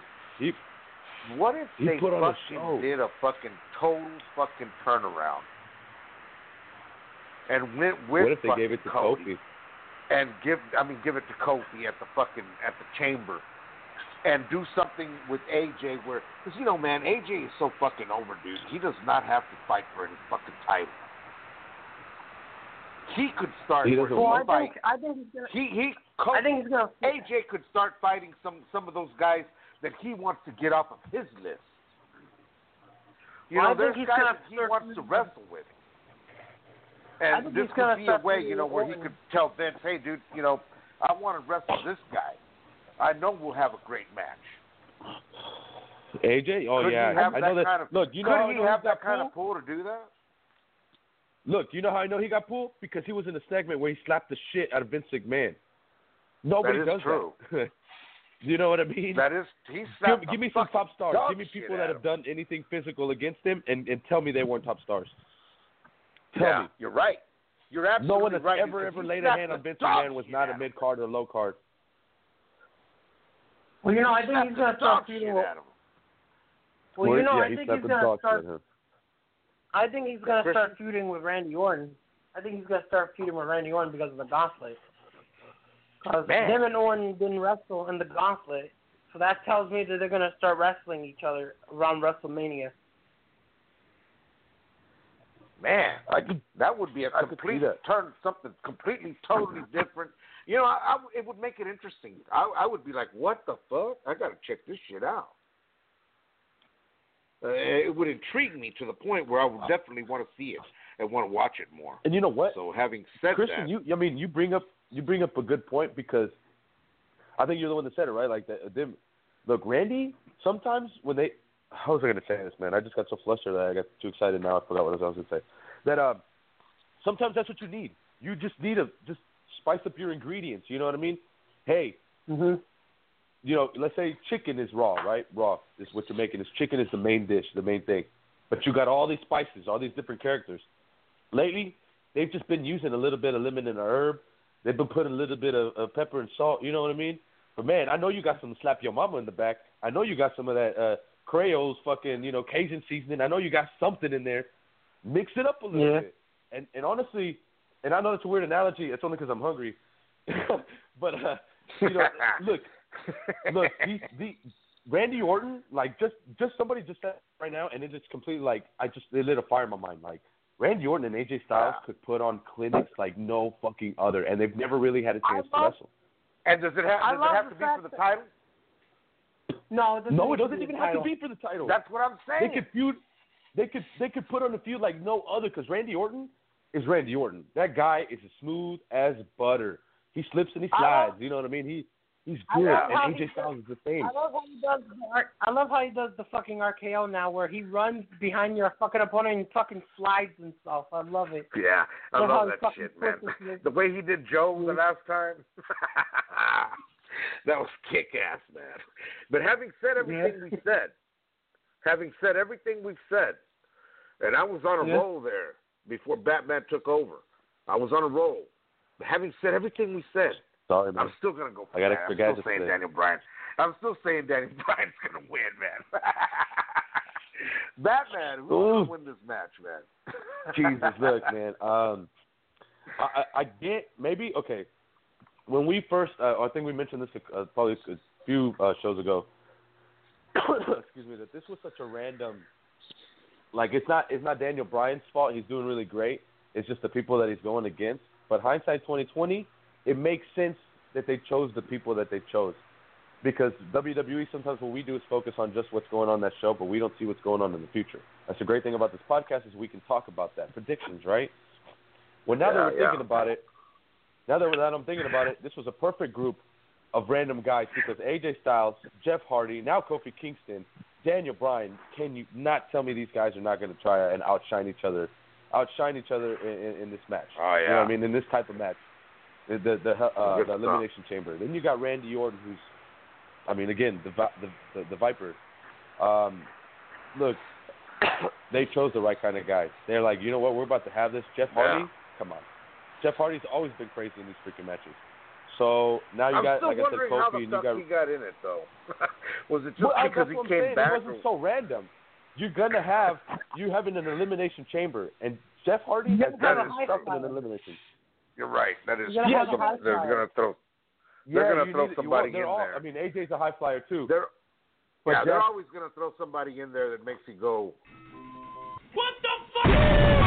they put on a show. did a fucking total fucking turnaround and went with what if they gave it to Kofi? And give it to Kofi at the chamber and do something with AJ where, because you know, man, AJ is so fucking over, dude. He does not have to fight for any fucking title. He could start. I think he's gonna. AJ could start fighting some of those guys that he wants to get off of his list. You know, there's guys that he wants to wrestle with. And this could be a way, you know, where he could tell Vince, hey, dude, you know, I want to wrestle this guy. I know we'll have a great match. AJ? Oh, could yeah. I know that. Look, you know how he have that kind of pull to do that? Look, you know how I know he got pulled? Because he was in a segment where he slapped the shit out of Vince McMahon. Nobody does true. that. You know what I mean? That is, he slapped give me some top stars. Give me people that have done anything physical against him and tell me they weren't top stars. Tell me. You're right. You're absolutely right. No one that's right. ever laid a hand on Vince McMahon was not a mid-card or low-card. Well, you know, I think he's going to start feuding with... Well, you know, I think he's going to start... I think he's going to start feuding with Randy Orton. I think he's going to start feuding with Randy Orton because of the Gauntlet. Because him and Orton didn't wrestle in the Gauntlet. So that tells me that they're going to start wrestling each other around WrestleMania. Man, that would be a complete turn, something completely, totally different. You know, it would make it interesting. I would be like, what the fuck? I got to check this shit out. It would intrigue me to the point where I would definitely want to see it and want to watch it more. And you know what? So having said Christian, that, you bring up a good point, because I think you're the one that said it, right? Like look, Randy, sometimes when they, how was I going to say this, man? I just got so flustered that I got too excited. Now I forgot what I was going to say. That sometimes that's what you need. You just need to just spice up your ingredients. You know what I mean? Hey, you know, let's say chicken is raw, right? Raw is what you're making. Chicken is the main dish, the main thing. But you got all these spices, all these different characters. Lately, they've just been using a little bit of lemon and a herb. They've been putting a little bit of pepper and salt. You know what I mean? But man, I know you got some slap your mama in the back. I know you got some of that Creole's fucking, you know, Cajun seasoning. I know you got something in there. Mix it up a little bit. And honestly, and I know it's a weird analogy. It's only because I'm hungry. But you know, look, Randy Orton, like just somebody just said right now, and it's completely like it lit a fire in my mind. Like Randy Orton and AJ Styles could put on clinics like no fucking other, and they've never really had a chance to wrestle. And does it have to be for the title? No, it doesn't even have to be for the title. That's what I'm saying. They could feud. They could put on a feud like no other, because Randy Orton is Randy Orton. That guy is as smooth as butter. He slips and he slides. You know what I mean? He's good, and AJ Styles is the same. I love how he does the fucking RKO now, where he runs behind your fucking opponent and fucking slides and stuff. I love it. Yeah, I love that shit, man. The way he did Joe the last time, that was kick-ass, man. But having said everything we've said, and I was on a roll there before Batman took over. I was on a roll. But having said everything we said, sorry, man. I'm still going to go for that. I'm still saying Daniel Bryan. I'm still saying Daniel Bryan's going to win, man. Batman, who's going to win this match, man? Jesus, look, man. I get maybe, okay. When we first, I think we mentioned this probably a few shows ago. Excuse me, that this was such a random. Like it's not Daniel Bryan's fault. He's doing really great. It's just the people that he's going against. But hindsight 2020, it makes sense that they chose the people that they chose, because WWE sometimes what we do is focus on just what's going on in that show, but we don't see what's going on in the future. That's the great thing about this podcast is we can talk about that predictions, right? Well, now that I'm thinking about it, this was a perfect group of random guys, because AJ Styles, Jeff Hardy, now Kofi Kingston, Daniel Bryan. Can you not tell me these guys are not going to try and outshine each other in this match? Oh, yeah. You know what I mean? In this type of match, the Elimination Chamber. Then you got Randy Orton, who's, I mean, again, the Viper. Look, they chose the right kind of guys. They're like, you know what? We're about to have this. Jeff Hardy, come on. Jeff Hardy's always been crazy in these freaking matches. So now you got, like I said, Kofi, and you got. He got in it though. Was it just because he came back? It wasn't so random. You're gonna have an elimination chamber, and Jeff Hardy has done his stuff in an elimination. You're right. That is. They're gonna throw. They're gonna throw somebody in there. I mean, AJ's a high flyer too. They're always gonna throw somebody in there that makes you go, what the fuck?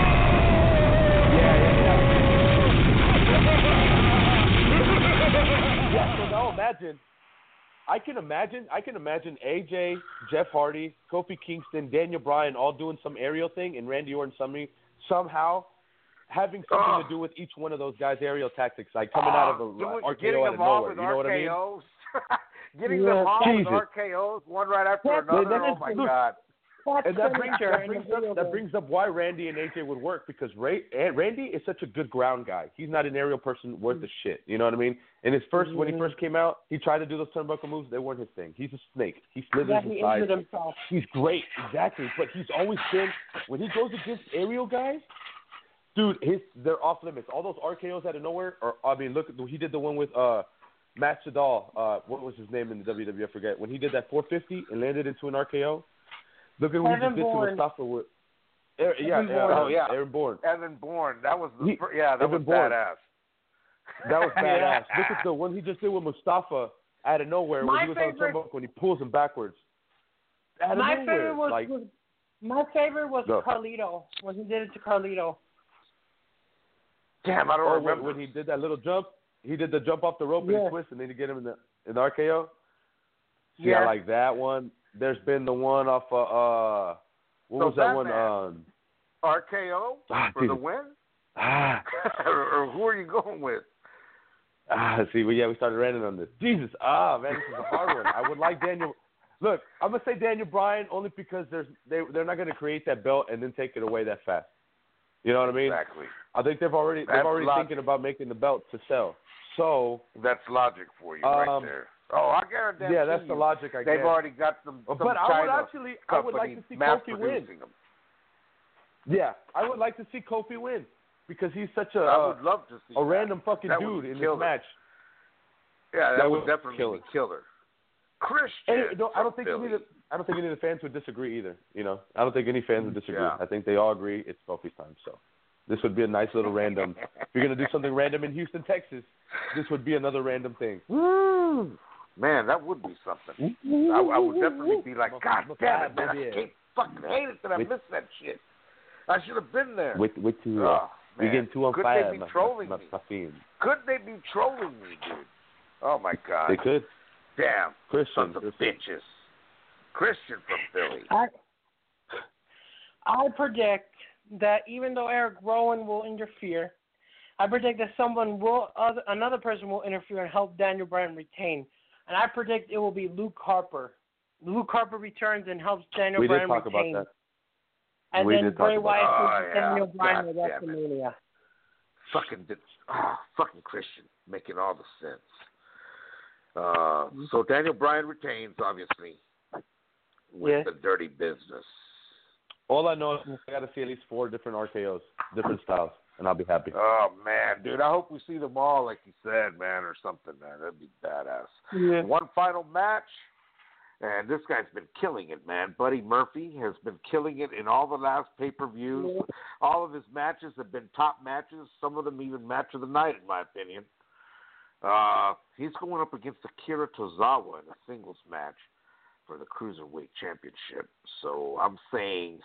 Yeah, so now imagine. I can imagine AJ, Jeff Hardy, Kofi Kingston, Daniel Bryan all doing some aerial thing, and Randy Orton somehow having something to do with each one of those guys' aerial tactics, like coming out of a RKO out of nowhere. You know what I mean? Getting them all with RKOs, one right after another. Oh my God! And that brings up why Randy and AJ would work, because Randy is such a good ground guy. He's not an aerial person worth a shit. You know what I mean? And when he first came out, he tried to do those turnbuckle moves. They weren't his thing. He's a snake. He slithers inside. He's great, exactly. But he's always been, when he goes against aerial guys, dude, they're off limits. All those RKOs out of nowhere. Look, he did the one with Matt Sydal. What was his name in the WWE? I forget. When he did that 450 and landed into an RKO. Look at what he just did to Mustafa with. Aaron Bourne. Evan Bourne. That was badass. That was badass. Look at the one he just did with Mustafa out of nowhere when he was on the turnbuckle when he pulls him backwards. My My favorite was Go. Carlito, when he did it to Carlito. Damn, I don't remember. When he did that little jump, he did the jump off the rope and he twisted and then he get him in the RKO. See, I like that one. There's been the one off what was that one? RKO for the win? or who are you going with? See, we started ranting on this. Jesus, man, this is a hard one. I would like Daniel. Look, I'm gonna say Daniel Bryan only because they're not gonna create that belt and then take it away that fast. You know what I mean? Exactly. I think they've already thinking about making the belt to sell. So that's logic for you right there. Oh, I guarantee. Yeah, that's the logic. I guess they've already got some. But China I would like to see Kofi win. Them. Yeah, I would like to see Kofi win because he's such I would love to see a random fucking that dude in this match. Yeah, that would definitely be killer. Christian. I don't think any of the fans would disagree either. You know, I don't think any fans would disagree. Yeah. I think they all agree it's Kofi's time. So this would be a nice little random. If you're gonna do something random in Houston, Texas, this would be another random thing. Woo! Man, that would be something. I would definitely be like, God damn it, man! I can't fucking hate it that I missed that shit. I should have been there. We're getting too on could fire. Could they be trolling me? Could they be trolling me, dude? Oh my God! They could. Damn, Christian, sons of bitches. Christian from Philly. I predict that even though Eric Rowan will interfere, I predict that another person will interfere and help Daniel Bryan retain. And I predict it will be Luke Harper. Luke Harper returns and helps Daniel Bryan retain. We did talk about that. And then Bray Wyatt Daniel Bryan at WrestleMania. Fucking Christian, making all the sense. So Daniel Bryan retains, obviously, with the dirty business. All I know is I got to see at least 4 different RKOs, different styles, and I'll be happy. Oh, man, dude, I hope we see them all, like you said, man, or something, man. That'd be badass. Yeah. One final match, and this guy's been killing it, man. Buddy Murphy has been killing it in all the last pay-per-views. Yeah. All of his matches have been top matches, some of them even match of the night, in my opinion. He's going up against Akira Tozawa in a singles match for the Cruiserweight Championship. So I'm saying,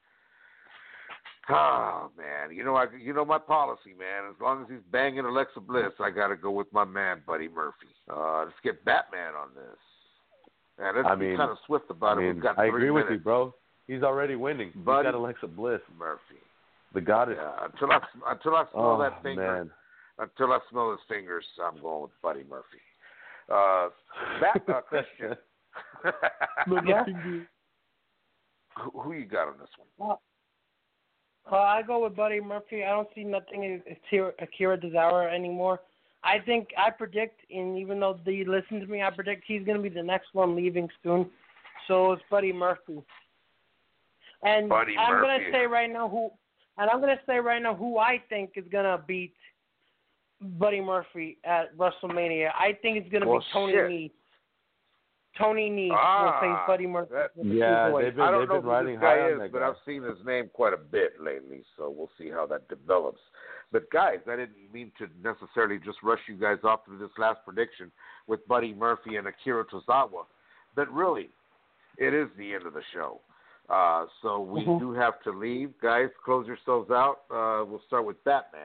man, you know my policy, man. As long as he's banging Alexa Bliss, I got to go with my man, Buddy Murphy. Let's get Batman on this. And let's be kind of swift about it. We've got 3 I agree minutes. with you, bro. He's already winning. Buddy, he's got Alexa Bliss. Murphy. The goddess. Yeah, until I smell that finger. Man. Until I smell his fingers, I'm going with Buddy Murphy. Christian. Who you got on this one? I go with Buddy Murphy. I don't see nothing Akira Tozawa anymore. I predict, and even though they listen to me, I predict he's going to be the next one leaving soon. So it's Buddy Murphy. And I'm going to say right now who I think is going to beat Buddy Murphy at WrestleMania. I think it's going to be Tony Nese. Tony Nese will face Buddy Murphy. I don't know who this guy is, but guy. I've seen his name quite a bit lately, so we'll see how that develops. But guys, I didn't mean to necessarily just rush you guys off through this last prediction with Buddy Murphy and Akira Tozawa. But really, it is the end of the show. So we do have to leave. Guys, close yourselves out. We'll start with Batman.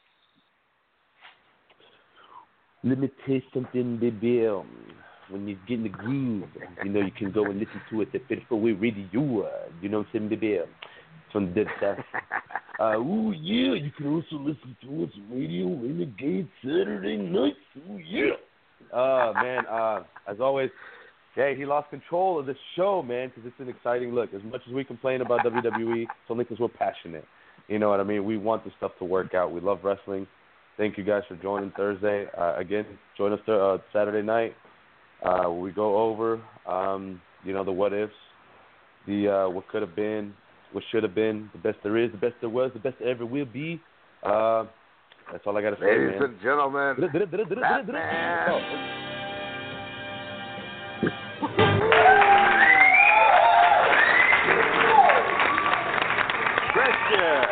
Let me tell you something, baby. When you get in the groove, you can go and listen to it at 54-way radio. You know what I'm saying, baby? From the dead south. You can also listen to us Radio Renegade Saturday nights. Man, as always, he lost control of the show, man, because it's an exciting look. As much as we complain about WWE, it's only because we're passionate. You know what I mean? We want this stuff to work out. We love wrestling. Thank you guys for joining Thursday. Again, join us Saturday night. We go over, the what ifs, the what could have been, what should have been, the best there is, the best there was, the best there ever will be. That's all I got to say, Ladies and gentlemen, Batman. Christian.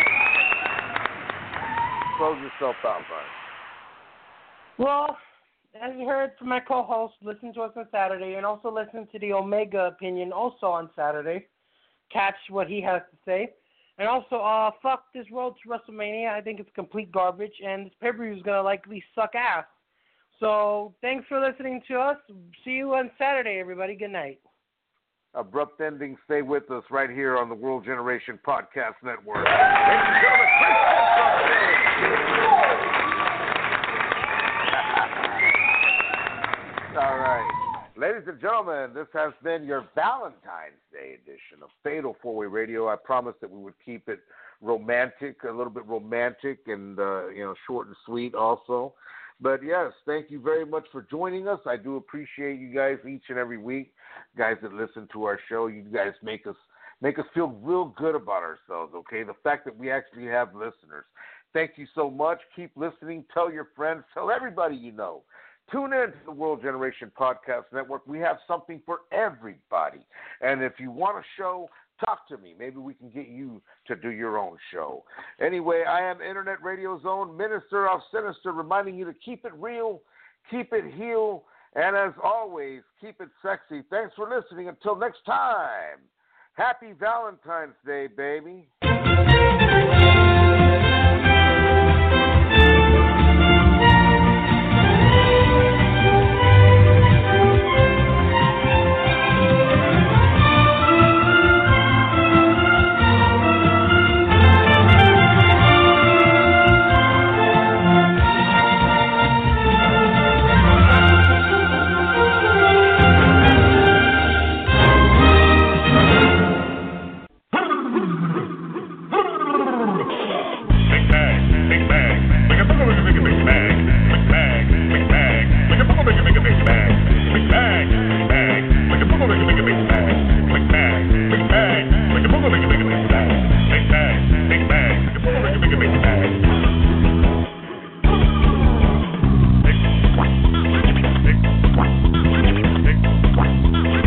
Close yourself out, Brian. Well, as you heard from my co-host, listen to us on Saturday, and also listen to the Omega opinion also on Saturday. catch what he has to say. And also, fuck this road to WrestleMania. I think it's complete garbage, and this pay-per-view is going to likely suck ass. So thanks for listening to us. See you on Saturday, everybody. Good night. Abrupt ending. Stay with us right here on the World Generation Podcast Network. Ladies and gentlemen, all right. Ladies and gentlemen, this has been your Valentine's Day edition of Fatal 4-Way Radio. I promised that we would keep it romantic, a little bit romantic, and short and sweet also. But yes, thank you very much for joining us. I do appreciate you guys each and every week, guys that listen to our show. You guys make us feel real good about ourselves. Okay, the fact that we actually have listeners. Thank you so much. Keep listening. Tell your friends. Tell everybody you know. Tune in to the World Generation Podcast Network. We have something for everybody. And if you want a show, talk to me. Maybe we can get you to do your own show. Anyway, I am Internet Radio's own Minister of Sinister, reminding you to keep it real, keep it heel, and as always, keep it sexy. Thanks for listening. Until next time, happy Valentine's Day, baby.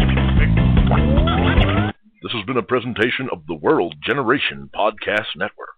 This has been a presentation of the World Generation Podcast Network.